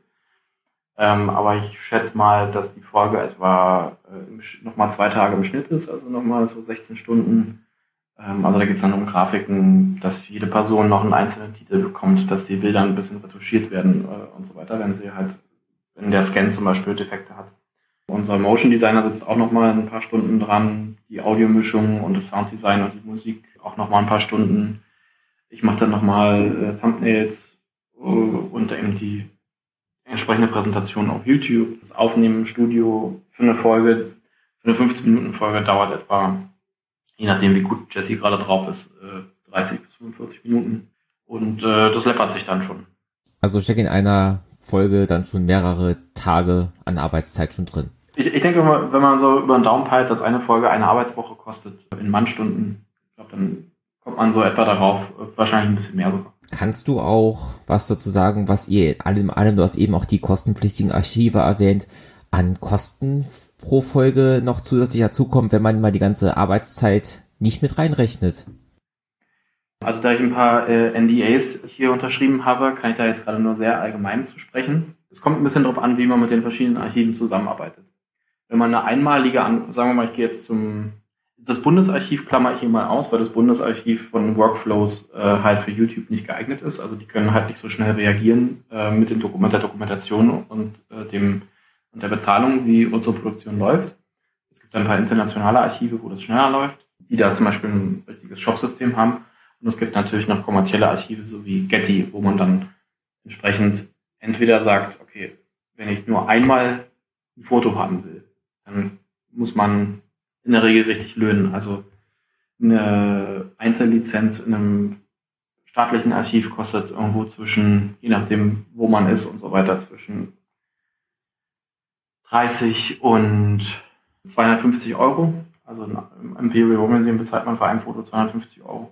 Speaker 1: Ähm, aber ich schätze mal, dass die Folge etwa äh, nochmal zwei Tage im Schnitt ist, also nochmal so sechzehn Stunden. Ähm, also da geht es dann um Grafiken, dass jede Person noch einen einzelnen Titel bekommt, dass die Bilder ein bisschen retuschiert werden äh, und so weiter, wenn sie halt, wenn der Scan zum Beispiel Defekte hat. Unser Motion Designer sitzt auch nochmal ein paar Stunden dran, die Audiomischung und das Sounddesign und die Musik auch nochmal ein paar Stunden. Ich mache dann nochmal äh, Thumbnails äh, und eben die entsprechende Präsentation auf YouTube. Das Aufnehmen im Studio für eine Folge, für eine fünfzehn-Minuten-Folge dauert etwa, je nachdem wie gut Jesse gerade drauf ist, äh, dreißig bis fünfundvierzig Minuten. Und äh, das läppert sich dann schon.
Speaker 2: Also steckt in einer Folge dann schon mehrere Tage an Arbeitszeit schon drin.
Speaker 1: Ich, ich denke, wenn man so über den Daumen peilt, dass eine Folge eine Arbeitswoche kostet, in Mannstunden, ich glaube, dann kommt man so etwa darauf, wahrscheinlich ein bisschen mehr sogar.
Speaker 2: Kannst du auch was dazu sagen, was ihr allem, allem, du hast eben auch die kostenpflichtigen Archive erwähnt, an Kosten pro Folge noch zusätzlich dazukommt, wenn man mal die ganze Arbeitszeit nicht mit reinrechnet?
Speaker 1: Also da ich ein paar äh, N D As hier unterschrieben habe, kann ich da jetzt gerade nur sehr allgemein zu sprechen. Es kommt ein bisschen darauf an, wie man mit den verschiedenen Archiven zusammenarbeitet. Wenn man eine einmalige, an, sagen wir mal, ich gehe jetzt zum, das Bundesarchiv klammer ich hier mal aus, weil das Bundesarchiv von Workflows äh, halt für YouTube nicht geeignet ist. Also die können halt nicht so schnell reagieren äh, mit dem Dokument, der Dokumentation und äh, dem und der Bezahlung, wie unsere Produktion läuft. Es gibt ein paar internationale Archive, wo das schneller läuft, die da zum Beispiel ein richtiges Shop-System haben. Und es gibt natürlich noch kommerzielle Archive, so wie Getty, wo man dann entsprechend entweder sagt, okay, wenn ich nur einmal ein Foto haben will, dann muss man in der Regel richtig löhnen. Also eine Einzellizenz in einem staatlichen Archiv kostet irgendwo zwischen, je nachdem, wo man ist und so weiter, zwischen dreißig und zweihundertfünfzig Euro. Also im Imperial War Museum bezahlt man für ein Foto zweihundertfünfzig Euro.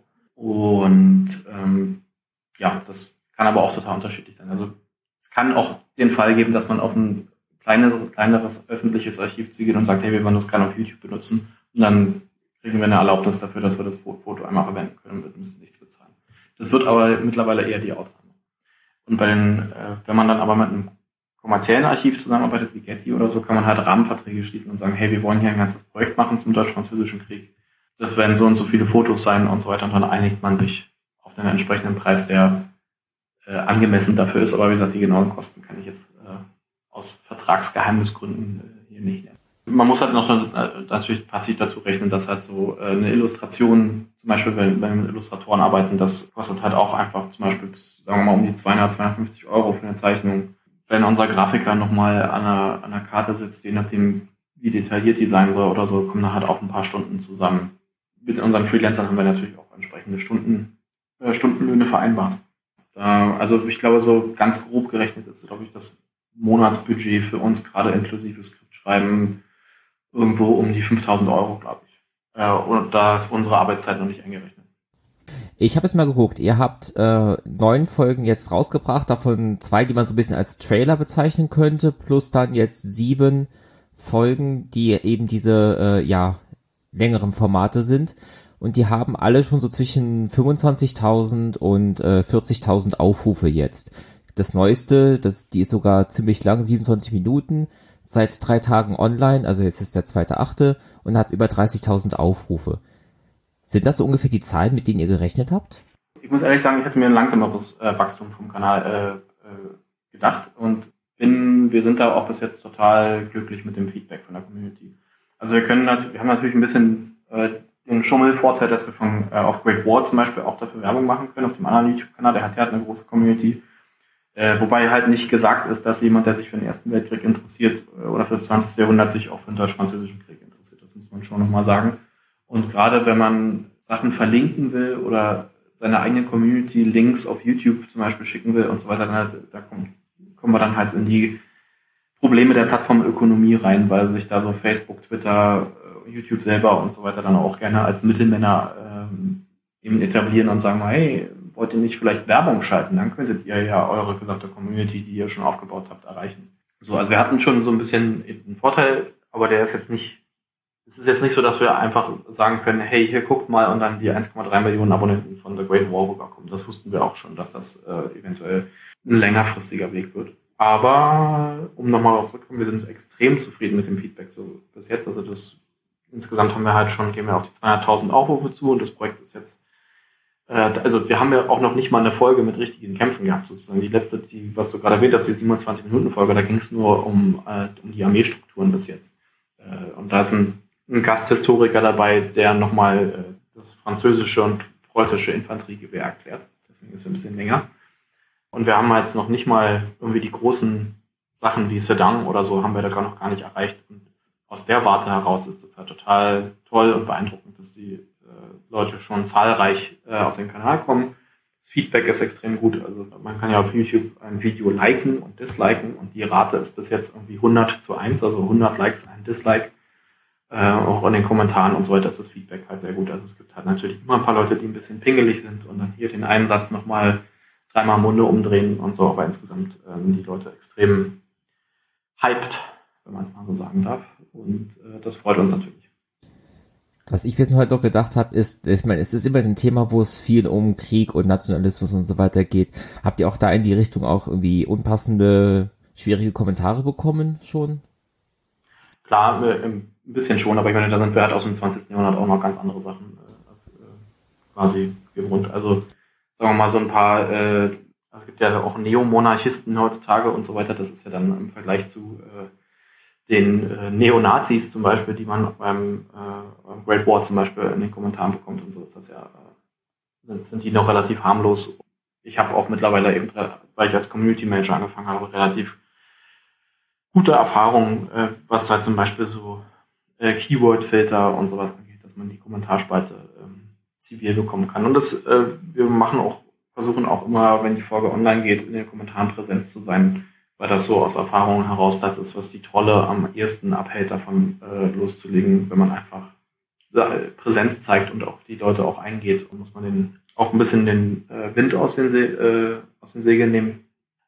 Speaker 1: Und ähm, ja, das kann aber auch total unterschiedlich sein. Also es kann auch den Fall geben, dass man auf ein kleineres, kleineres öffentliches Archiv zugeht und sagt, hey, wir wollen das gerne auf YouTube benutzen. Und dann kriegen wir eine Erlaubnis dafür, dass wir das Foto einmal verwenden können und wir müssen nichts bezahlen. Das wird aber mittlerweile eher die Ausnahme. Und bei den, äh, wenn man dann aber mit einem kommerziellen Archiv zusammenarbeitet, wie Getty oder so, kann man halt Rahmenverträge schließen und sagen, hey, wir wollen hier ein ganzes Projekt machen zum Deutsch-Französischen Krieg. Das werden so und so viele Fotos sein und so weiter. Und dann einigt man sich auf den entsprechenden Preis, der äh, angemessen dafür ist. Aber wie gesagt, die genauen Kosten kann ich jetzt äh, aus Vertragsgeheimnisgründen äh, hier nicht nennen. Man muss halt noch äh, natürlich passiv dazu rechnen, dass halt so äh, eine Illustration, zum Beispiel wenn, wenn wir mit Illustratoren arbeiten, das kostet halt auch einfach zum Beispiel bis, sagen wir mal, um die zweihundert, zweihundertfünfzig Euro für eine Zeichnung. Wenn unser Grafiker nochmal an einer, an einer Karte sitzt, je nachdem, wie detailliert die sein soll oder so, kommen da halt auch ein paar Stunden zusammen. Mit unseren Freelancern haben wir natürlich auch entsprechende Stunden, äh, Stundenlöhne vereinbart. Da, also ich glaube, so ganz grob gerechnet ist, glaube ich, das Monatsbudget für uns, gerade inklusive Skriptschreiben, irgendwo um die fünftausend Euro, glaube ich. Äh, und da ist unsere Arbeitszeit noch nicht eingerechnet.
Speaker 2: Ich habe es mal geguckt. Ihr habt äh, neun Folgen jetzt rausgebracht, davon zwei, die man so ein bisschen als Trailer bezeichnen könnte, plus dann jetzt sieben Folgen, die eben diese äh, ja längeren Formate sind. Und die haben alle schon so zwischen fünfundzwanzigtausend und äh, vierzigtausend Aufrufe jetzt. Das Neueste, das die ist sogar ziemlich lang, siebenundzwanzig Minuten, seit drei Tagen online, also jetzt ist der zweite Achte und hat über dreißigtausend Aufrufe. Sind das so ungefähr die Zahlen, mit denen ihr gerechnet habt?
Speaker 1: Ich muss ehrlich sagen, ich hätte mir ein langsameres äh, Wachstum vom Kanal äh, äh, gedacht und bin, wir sind da auch bis jetzt total glücklich mit dem Feedback von der Community. Also wir können natürlich, wir haben natürlich ein bisschen äh, den Schummelvorteil, dass wir von äh, auf Great War zum Beispiel auch dafür Werbung machen können, auf dem anderen YouTube-Kanal, der hat ja eine große Community. Äh, wobei halt nicht gesagt ist, dass jemand, der sich für den Ersten Weltkrieg interessiert äh, oder für das zwanzigste Jahrhundert sich auch für den Deutsch-Französischen Krieg interessiert. Das muss man schon nochmal sagen. Und gerade wenn man Sachen verlinken will oder seine eigene Community Links auf YouTube zum Beispiel schicken will und so weiter, dann halt, da kommt, kommen wir dann halt in die Probleme der Plattformökonomie rein, weil sich da so Facebook, Twitter, YouTube selber und so weiter dann auch gerne als Mittelmänner ähm, eben etablieren und sagen, hey, wollt ihr nicht vielleicht Werbung schalten? Dann könntet ihr ja eure gesamte Community, die ihr schon aufgebaut habt, erreichen. So, also wir hatten schon so ein bisschen einen Vorteil, aber der ist jetzt nicht, es ist jetzt nicht so, dass wir einfach sagen können, hey, hier guckt mal und dann die eins Komma drei Millionen Abonnenten von The Great War rüberkommen. Das wussten wir auch schon, dass das äh, eventuell ein längerfristiger Weg wird. Aber um nochmal aufzukommen, wir sind extrem zufrieden mit dem Feedback so bis jetzt. Also das insgesamt haben wir halt schon, gehen wir auf die zweihunderttausend Aufrufe zu und das Projekt ist jetzt, äh, also wir haben ja auch noch nicht mal eine Folge mit richtigen Kämpfen gehabt, sozusagen. Die letzte, die, was du gerade erwähnt hast, die siebenundzwanzig Minuten Folge, da ging es nur um, äh, um die Armeestrukturen bis jetzt. Äh, und da ist ein, ein Gasthistoriker dabei, der nochmal äh, das französische und preußische Infanteriegewehr erklärt. Deswegen ist es ein bisschen länger. Und wir haben jetzt noch nicht mal irgendwie die großen Sachen wie Sedan oder so haben wir da noch gar nicht erreicht. Und aus der Warte heraus ist das halt total toll und beeindruckend, dass die äh, Leute schon zahlreich äh, auf den Kanal kommen. Das Feedback ist extrem gut. Also man kann ja auf YouTube ein Video liken und disliken und die Rate ist bis jetzt irgendwie hundert zu eins, also hundert Likes, ein Dislike. Äh, auch in den Kommentaren und so weiter ist das Feedback halt sehr gut. Also es gibt halt natürlich immer ein paar Leute, die ein bisschen pingelig sind und dann hier den einen Satz nochmal dreimal im Munde umdrehen und so, aber insgesamt ähm, die Leute extrem hyped, wenn man es mal so sagen darf. Und äh, das freut uns natürlich.
Speaker 2: Was ich jetzt heute noch gedacht habe, ist, ich meine, es ist immer ein Thema, wo es viel um Krieg und Nationalismus und so weiter geht. Habt ihr auch da in die Richtung auch irgendwie unpassende, schwierige Kommentare bekommen schon?
Speaker 1: Klar, äh, ein bisschen schon, aber ich meine, da sind wir halt aus dem zwanzigsten Jahrhundert auch noch ganz andere Sachen äh, quasi gewohnt. Also sagen wir mal so ein paar, äh, es gibt ja auch Neomonarchisten heutzutage und so weiter, das ist ja dann im Vergleich zu äh, den äh, Neonazis zum Beispiel, die man beim, äh, beim Great War zum Beispiel in den Kommentaren bekommt und so, ist das ja, äh, sind, sind die noch relativ harmlos. Ich habe auch mittlerweile eben, weil ich als Community Manager angefangen habe, relativ gute Erfahrungen, äh, was halt zum Beispiel so äh, Keyword-Filter und sowas angeht, dass man die Kommentarspalte ähm, zivil bekommen kann. Und das, äh, wir machen auch, versuchen auch immer, wenn die Folge online geht, in den Kommentaren Präsenz zu sein, weil das so aus Erfahrungen heraus das ist, was die Trolle am ehesten abhält, davon äh, loszulegen, wenn man einfach Präsenz zeigt und auch die Leute auch eingeht. Und muss man den auch ein bisschen den äh, Wind aus den, Se- äh, aus den Segeln nehmen.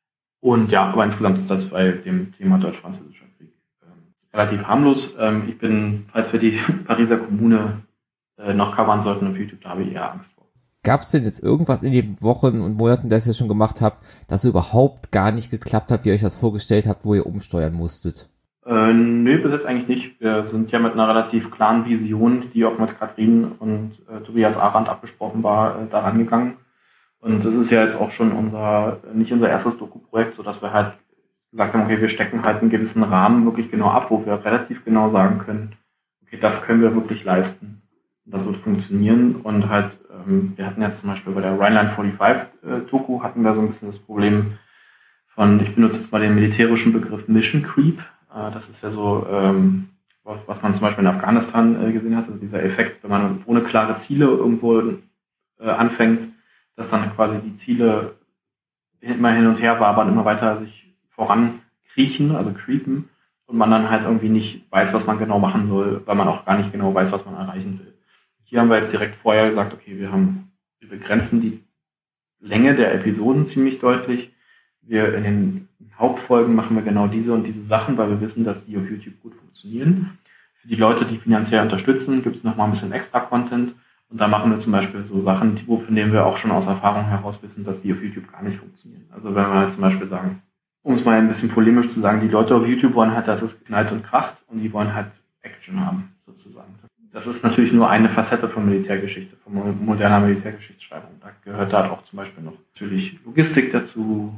Speaker 1: Und ja, aber insgesamt ist das bei dem Thema Deutsch-Französischer Krieg äh, relativ harmlos. Ähm, ich bin, falls wir die Pariser Kommune äh, noch covern sollten auf YouTube, da habe ich eher Angst vor.
Speaker 2: Gab es denn jetzt irgendwas in den Wochen und Monaten, das ihr schon gemacht habt, das überhaupt gar nicht geklappt hat, wie ihr euch das vorgestellt habt, wo ihr umsteuern musstet?
Speaker 1: Äh, nö, bis jetzt eigentlich nicht. Wir sind ja mit einer relativ klaren Vision, die auch mit Katrin und äh, Tobias Arendt abgesprochen war, äh, da rangegangen. Und das ist ja jetzt auch schon unser, nicht unser erstes Doku-Projekt, sodass wir halt gesagt haben, okay, wir stecken halt einen gewissen Rahmen wirklich genau ab, wo wir relativ genau sagen können, okay, das können wir wirklich leisten. Und das wird funktionieren. Und halt, ähm, wir hatten jetzt zum Beispiel bei der Rhineland fünfundvierzig-Doku hatten wir so ein bisschen das Problem von, ich benutze jetzt mal den militärischen Begriff Mission Creep. Äh, das ist ja so, ähm, was man zum Beispiel in Afghanistan äh, gesehen hat, also dieser Effekt, wenn man ohne klare Ziele irgendwo äh, anfängt, dass dann quasi die Ziele immer hin und her wabern, immer weiter sich vorankriechen, also creepen, und man dann halt irgendwie nicht weiß, was man genau machen soll, weil man auch gar nicht genau weiß, was man erreichen will. Hier haben wir jetzt direkt vorher gesagt, okay, wir haben, wir begrenzen die Länge der Episoden ziemlich deutlich. Wir in den Hauptfolgen machen wir genau diese und diese Sachen, weil wir wissen, dass die auf YouTube gut funktionieren. Für die Leute, die finanziell unterstützen, gibt es nochmal ein bisschen extra Content. Und da machen wir zum Beispiel so Sachen, von denen wir auch schon aus Erfahrung heraus wissen, dass die auf YouTube gar nicht funktionieren. Also wenn wir zum Beispiel sagen, um es mal ein bisschen polemisch zu sagen, die Leute auf YouTube wollen halt, dass es knallt und kracht und die wollen halt Action haben, sozusagen. Das ist natürlich nur eine Facette von Militärgeschichte, von moderner Militärgeschichtsschreibung. Da gehört da auch zum Beispiel noch natürlich Logistik dazu,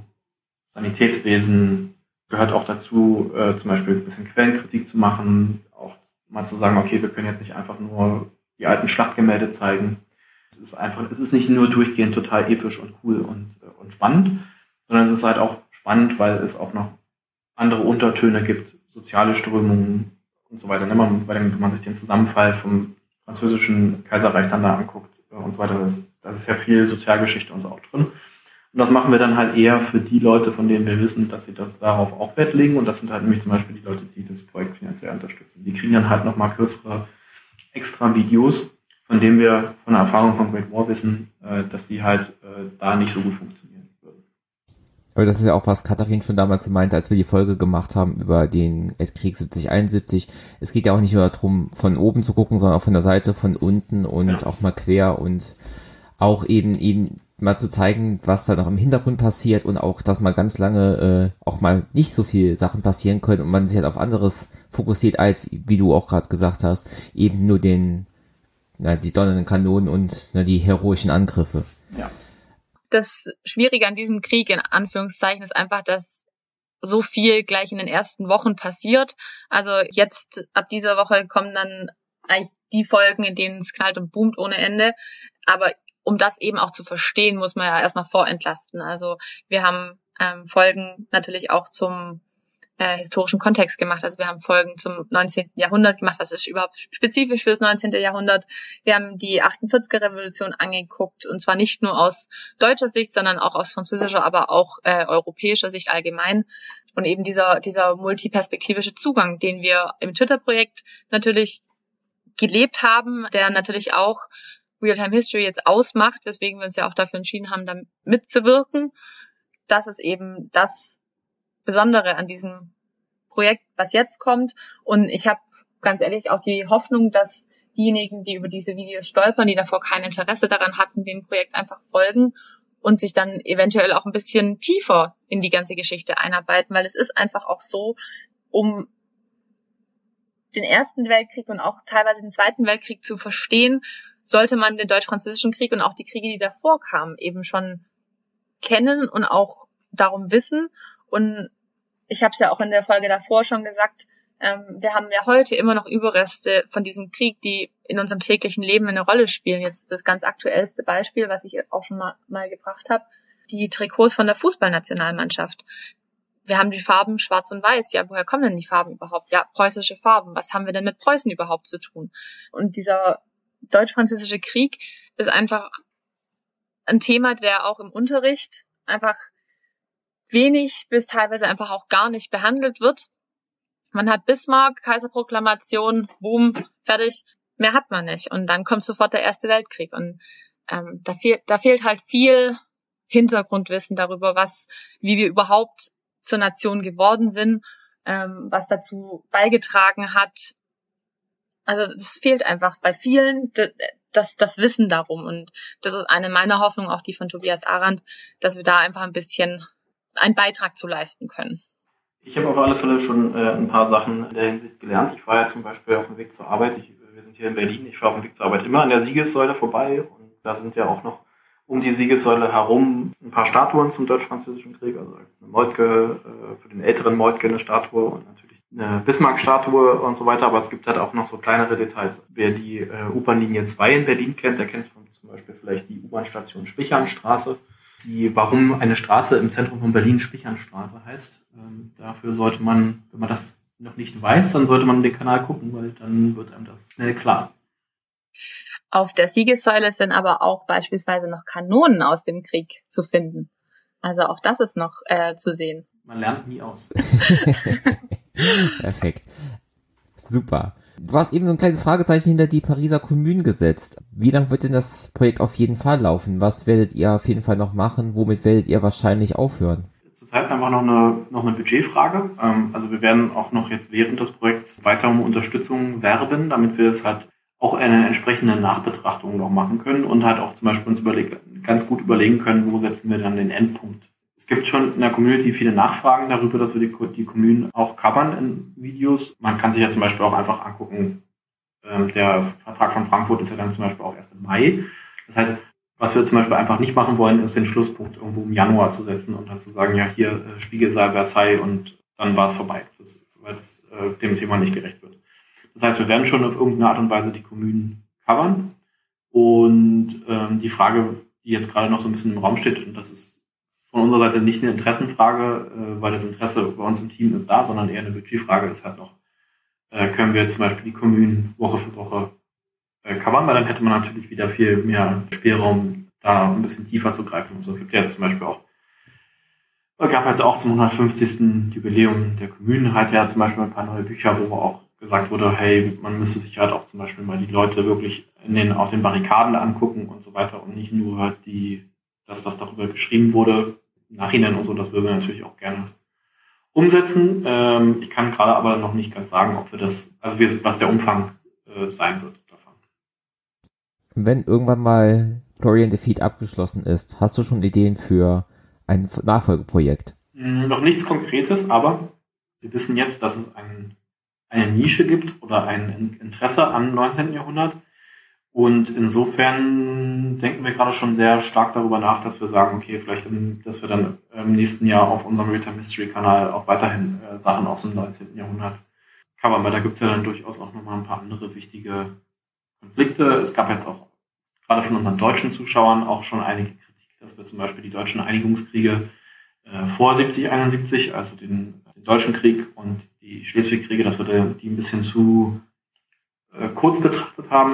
Speaker 1: Sanitätswesen, gehört auch dazu, äh, zum Beispiel ein bisschen Quellenkritik zu machen, auch mal zu sagen, okay, wir können jetzt nicht einfach nur die alten Schlachtgemälde zeigen. Es ist einfach, es ist nicht nur durchgehend total episch und cool und, und spannend, sondern es ist halt auch spannend, weil es auch noch andere Untertöne gibt, soziale Strömungen und so weiter. Wenn man, wenn man sich den Zusammenfall vom französischen Kaiserreich dann da anguckt und so weiter, das, das ist ja viel Sozialgeschichte und so auch drin. Und das machen wir dann halt eher für die Leute, von denen wir wissen, dass sie das darauf auch Wert legen. Und das sind halt nämlich zum Beispiel die Leute, die das Projekt finanziell unterstützen. Die kriegen dann halt nochmal kürzere extra Videos, von denen wir von der Erfahrung von Great War wissen, äh, dass die halt äh, da nicht so gut funktionieren würden.
Speaker 2: Aber das ist ja auch, was Katharin schon damals meinte, als wir die Folge gemacht haben über den Krieg siebzig einundsiebzig. Es geht ja auch nicht nur darum, von oben zu gucken, sondern auch von der Seite, von unten und ja. auch mal quer und auch eben eben mal zu zeigen, was da noch im Hintergrund passiert und auch, dass mal ganz lange äh, auch mal nicht so viel Sachen passieren können und man sich halt auf anderes fokussiert als, wie du auch gerade gesagt hast, eben nur den, na, die donnernden Kanonen und na, die heroischen Angriffe.
Speaker 1: Ja.
Speaker 3: Das Schwierige an diesem Krieg, in Anführungszeichen, ist einfach, dass so viel gleich in den ersten Wochen passiert. Also jetzt, ab dieser Woche kommen dann eigentlich die Folgen, in denen es knallt und boomt ohne Ende. Aber um das eben auch zu verstehen, muss man ja erstmal vorentlasten. Also wir haben ähm, Folgen natürlich auch zum äh, historischen Kontext gemacht. Also wir haben Folgen zum neunzehnten Jahrhundert gemacht. Was ist überhaupt spezifisch für das neunzehnte Jahrhundert? Wir haben die achtundvierziger Revolution angeguckt, und zwar nicht nur aus deutscher Sicht, sondern auch aus französischer, aber auch äh, europäischer Sicht allgemein. Und eben dieser dieser multiperspektivische Zugang, den wir im Twitter-Projekt natürlich gelebt haben, der natürlich auch Realtime History jetzt ausmacht, weswegen wir uns ja auch dafür entschieden haben, da mitzuwirken. Das ist eben das Besondere an diesem Projekt, was jetzt kommt. Und ich habe ganz ehrlich auch die Hoffnung, dass diejenigen, die über diese Videos stolpern, die davor kein Interesse daran hatten, dem Projekt einfach folgen und sich dann eventuell auch ein bisschen tiefer in die ganze Geschichte einarbeiten, weil es ist einfach auch so, um den Ersten Weltkrieg und auch teilweise den Zweiten Weltkrieg zu verstehen, sollte man den Deutsch-Französischen Krieg und auch die Kriege, die davor kamen, eben schon kennen und auch darum wissen. Und ich habe es ja auch in der Folge davor schon gesagt, ähm, wir haben ja heute immer noch Überreste von diesem Krieg, die in unserem täglichen Leben eine Rolle spielen. Jetzt das ganz aktuellste Beispiel, was ich auch schon mal, mal gebracht habe, die Trikots von der Fußballnationalmannschaft. Wir haben die Farben schwarz und weiß. Ja, woher kommen denn die Farben überhaupt? Ja, preußische Farben. Was haben wir denn mit Preußen überhaupt zu tun? Und dieser Deutsch-Französische Krieg ist einfach ein Thema, der auch im Unterricht einfach wenig bis teilweise einfach auch gar nicht behandelt wird. Man hat Bismarck, Kaiserproklamation, boom, fertig. Mehr hat man nicht. Und dann kommt sofort der Erste Weltkrieg. Und ähm, da, fehl, da fehlt halt viel Hintergrundwissen darüber, was, wie wir überhaupt zur Nation geworden sind, ähm, was dazu beigetragen hat. Also das fehlt einfach bei vielen, das, das Wissen darum. Und das ist eine meiner Hoffnungen, auch die von Tobias Arendt, dass wir da einfach ein bisschen einen Beitrag zu leisten können.
Speaker 1: Ich habe auf alle Fälle schon äh, ein paar Sachen in der Hinsicht gelernt. Ich war ja zum Beispiel auf dem Weg zur Arbeit. Ich, wir sind hier in Berlin. Ich war auf dem Weg zur Arbeit immer an der Siegessäule vorbei. Und da sind ja auch noch um die Siegessäule herum ein paar Statuen zum Deutsch-Französischen Krieg. Also eine Moltke, äh, für den älteren Moltke eine Statue und natürlich eine Bismarck-Statue und so weiter. Aber es gibt halt auch noch so kleinere Details. Wer die äh, U-Bahn-Linie zwei in Berlin kennt, der kennt zum Beispiel vielleicht die U-Bahn-Station Spichernstraße. Die, warum eine Straße im Zentrum von Berlin Spichernstraße heißt. Ähm, dafür sollte man, wenn man das noch nicht weiß, dann sollte man den Kanal gucken, weil dann wird einem das schnell klar.
Speaker 3: Auf der Siegessäule sind aber auch beispielsweise noch Kanonen aus dem Krieg zu finden. Also auch das ist noch äh, zu sehen.
Speaker 1: Man lernt nie aus.
Speaker 2: Perfekt. Super. Du hast eben so ein kleines Fragezeichen hinter die Pariser Kommune gesetzt. Wie lange wird denn das Projekt auf jeden Fall laufen? Was werdet ihr auf jeden Fall noch machen? Womit werdet ihr wahrscheinlich aufhören?
Speaker 1: Zurzeit einfach noch eine, noch eine Budgetfrage. Also wir werden auch noch jetzt während des Projekts weiter um Unterstützung werben, damit wir es halt auch eine entsprechende Nachbetrachtung noch machen können und halt auch zum Beispiel uns überlegen, ganz gut überlegen können, wo setzen wir dann den Endpunkt. Es gibt schon in der Community viele Nachfragen darüber, dass wir die, die Kommunen auch covern in Videos. Man kann sich ja zum Beispiel auch einfach angucken, ähm, der Vertrag von Frankfurt ist ja dann zum Beispiel auch erst im Mai. Das heißt, was wir zum Beispiel einfach nicht machen wollen, ist den Schlusspunkt irgendwo im Januar zu setzen und dann zu sagen, ja hier äh, Spiegelsaal Versailles und dann war es vorbei, das, weil das äh, dem Thema nicht gerecht wird. Das heißt, wir werden schon auf irgendeine Art und Weise die Kommunen covern und ähm, die Frage, die jetzt gerade noch so ein bisschen im Raum steht, und das ist von unserer Seite nicht eine Interessenfrage, äh, weil das Interesse bei uns im Team ist da, sondern eher eine Budgetfrage ist halt noch, äh, können wir zum Beispiel die Kommunen Woche für Woche äh, covern, weil dann hätte man natürlich wieder viel mehr Spielraum, da ein bisschen tiefer zu greifen. Und so gibt es jetzt zum Beispiel auch, es gab jetzt auch zum hundertfünfzigsten Jubiläum der Kommunen halt ja zum Beispiel ein paar neue Bücher, wo auch gesagt wurde, hey, man müsste sich halt auch zum Beispiel mal die Leute wirklich in den, auf den Barrikaden angucken und so weiter und nicht nur die, das, was darüber geschrieben wurde, im Nachhinein und so, das würden wir natürlich auch gerne umsetzen. Ähm, ich kann gerade aber noch nicht ganz sagen, ob wir das, also wie, was der Umfang äh, sein wird davon.
Speaker 2: Wenn irgendwann mal Florian Defeat abgeschlossen ist, hast du schon Ideen für ein Nachfolgeprojekt?
Speaker 1: Noch nichts Konkretes, aber wir wissen jetzt, dass es ein, eine Nische gibt oder ein Interesse am neunzehnten Jahrhundert. Und insofern denken wir gerade schon sehr stark darüber nach, dass wir sagen, okay, vielleicht, im, dass wir dann im nächsten Jahr auf unserem Real Time History Kanal auch weiterhin äh, Sachen aus dem neunzehnten Jahrhundert covern, weil da gibt es ja dann durchaus auch nochmal ein paar andere wichtige Konflikte. Es gab jetzt auch gerade von unseren deutschen Zuschauern auch schon einige Kritik, dass wir zum Beispiel die deutschen Einigungskriege äh, vor siebzig einundsiebzig, also den, den Deutschen Krieg und die Schleswig-Kriege, dass wir die ein bisschen zu äh, kurz betrachtet haben.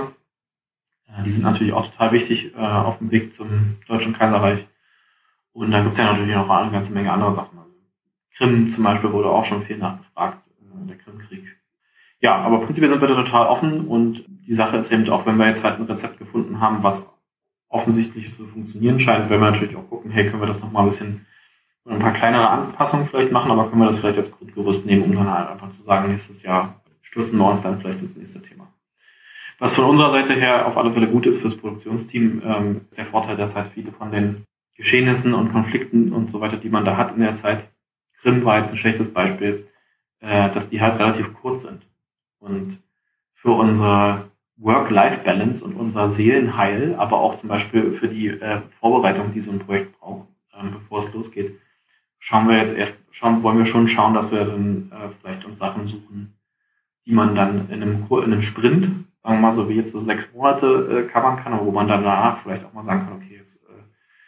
Speaker 1: Die sind natürlich auch total wichtig äh, auf dem Weg zum Deutschen Kaiserreich. Und dann gibt's ja natürlich noch eine ganze Menge andere Sachen. Also Krim zum Beispiel wurde auch schon viel nachgefragt, äh, der Krimkrieg. Ja, aber prinzipiell sind wir da total offen und die Sache ist eben auch, wenn wir jetzt halt ein Rezept gefunden haben, was offensichtlich zu funktionieren scheint, werden wir natürlich auch gucken, hey, können wir das nochmal ein bisschen, ein paar kleinere Anpassungen vielleicht machen, aber können wir das vielleicht als Grundgerüst nehmen, um dann halt einfach zu sagen, nächstes Jahr stürzen wir uns dann vielleicht ins nächste Thema. Was von unserer Seite her auf alle Fälle gut ist fürs Produktionsteam, ähm, ist der Vorteil, dass halt viele von den Geschehnissen und Konflikten und so weiter, die man da hat in der Zeit, Krim war jetzt ein schlechtes Beispiel, äh, dass die halt relativ kurz sind. Und für unsere Work-Life-Balance und unser Seelenheil, aber auch zum Beispiel für die äh, Vorbereitung, die so ein Projekt braucht, ähm, bevor es losgeht, schauen wir jetzt erst, schauen, wollen wir schon schauen, dass wir dann äh, vielleicht uns Sachen suchen, die man dann in einem, in einem Sprint, sagen wir mal so wie jetzt so sechs Monate äh, covern kann, aber wo man dann danach vielleicht auch mal sagen kann, okay, jetzt äh,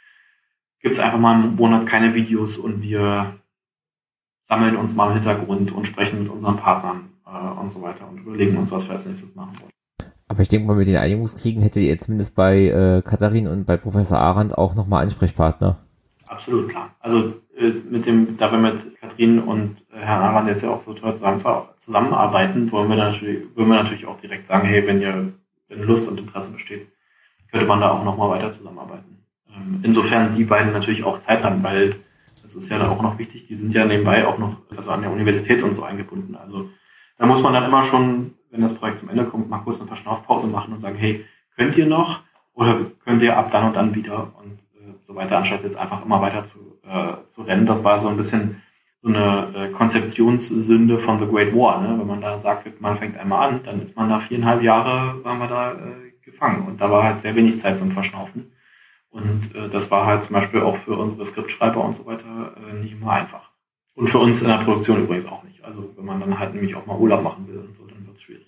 Speaker 1: gibt es einfach mal einen Monat keine Videos und wir sammeln uns mal im Hintergrund und sprechen mit unseren Partnern äh, und so weiter und überlegen uns, was wir als nächstes machen wollen.
Speaker 2: Aber ich denke mal, mit den Einigungskriegen hättet ihr zumindest bei äh, Katharin und bei Professor Arendt auch nochmal Ansprechpartner.
Speaker 1: Absolut, klar. Also äh, mit dem, da wir mit Katharin und äh, Herrn Arendt jetzt ja auch so toll zusammen, zusammenarbeiten, wollen wir natürlich, wollen wir natürlich auch direkt sagen, hey, wenn ihr, wenn Lust und Interesse besteht, könnte man da auch nochmal weiter zusammenarbeiten. Ähm, insofern die beiden natürlich auch Zeit haben, weil das ist ja da auch noch wichtig, die sind ja nebenbei auch noch, also an der Universität und so eingebunden. Also da muss man dann immer schon, wenn das Projekt zum Ende kommt, mal kurz eine Verschnaufpause machen und sagen, hey, könnt ihr noch oder könnt ihr ab dann und dann wieder und äh, so weiter, anstatt jetzt einfach immer weiter zu, äh, zu rennen. Das war so ein bisschen so eine äh, Konzeptionssünde von The Great War. Ne? Wenn man da sagt, man fängt einmal an, dann ist man da viereinhalb Jahre, waren wir da äh, gefangen. Und da war halt sehr wenig Zeit zum Verschnaufen. Und äh, das war halt zum Beispiel auch für unsere Skriptschreiber und so weiter äh, nicht immer einfach. Und für uns in der Produktion übrigens auch nicht. Also wenn man dann halt nämlich auch mal Urlaub machen will und so, dann wird es schwierig.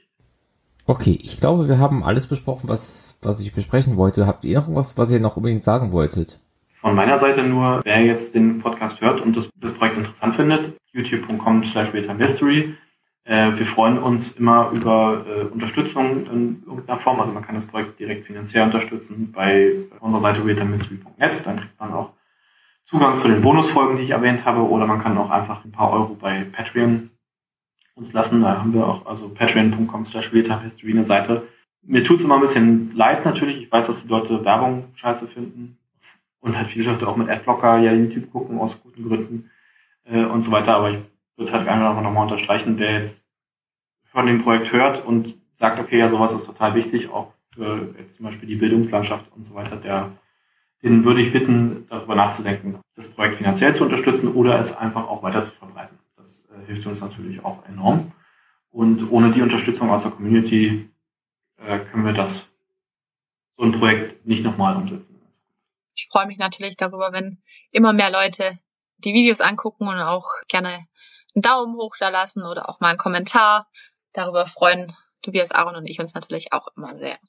Speaker 2: Okay, ich glaube, wir haben alles besprochen, was, was ich besprechen wollte. Habt ihr noch was, was ihr noch unbedingt sagen wolltet?
Speaker 1: Von meiner Seite nur, wer jetzt den Podcast hört und das, das Projekt interessant findet, youtube punkt com slash realtimehistory. Äh, wir freuen uns immer über äh, Unterstützung in irgendeiner Form. Also man kann das Projekt direkt finanziell unterstützen bei unserer Seite realtimehistory punkt net. Dann kriegt man auch Zugang zu den Bonusfolgen, die ich erwähnt habe, oder man kann auch einfach ein paar Euro bei Patreon uns lassen. Da haben wir auch also patreon punkt com slash realtimehistory eine Seite. Mir tut's immer ein bisschen leid natürlich. Ich weiß, dass die Leute Werbung scheiße finden und halt viele Leute auch mit Adblocker ja YouTube gucken aus guten Gründen äh, und so weiter. Aber ich würde halt gerne noch mal unterstreichen, wer jetzt von dem Projekt hört und sagt, okay, ja, sowas ist total wichtig, auch für jetzt zum Beispiel die Bildungslandschaft und so weiter, der den würde ich bitten, darüber nachzudenken, das Projekt finanziell zu unterstützen oder es einfach auch weiter zu verbreiten. Das äh, hilft uns natürlich auch enorm. Und ohne die Unterstützung aus der Community äh, können wir das, so ein Projekt nicht nochmal umsetzen.
Speaker 3: Ich freue mich natürlich darüber, wenn immer mehr Leute die Videos angucken und auch gerne einen Daumen hoch da lassen oder auch mal einen Kommentar. Darüber freuen Tobias, Aaron und ich uns natürlich auch immer sehr.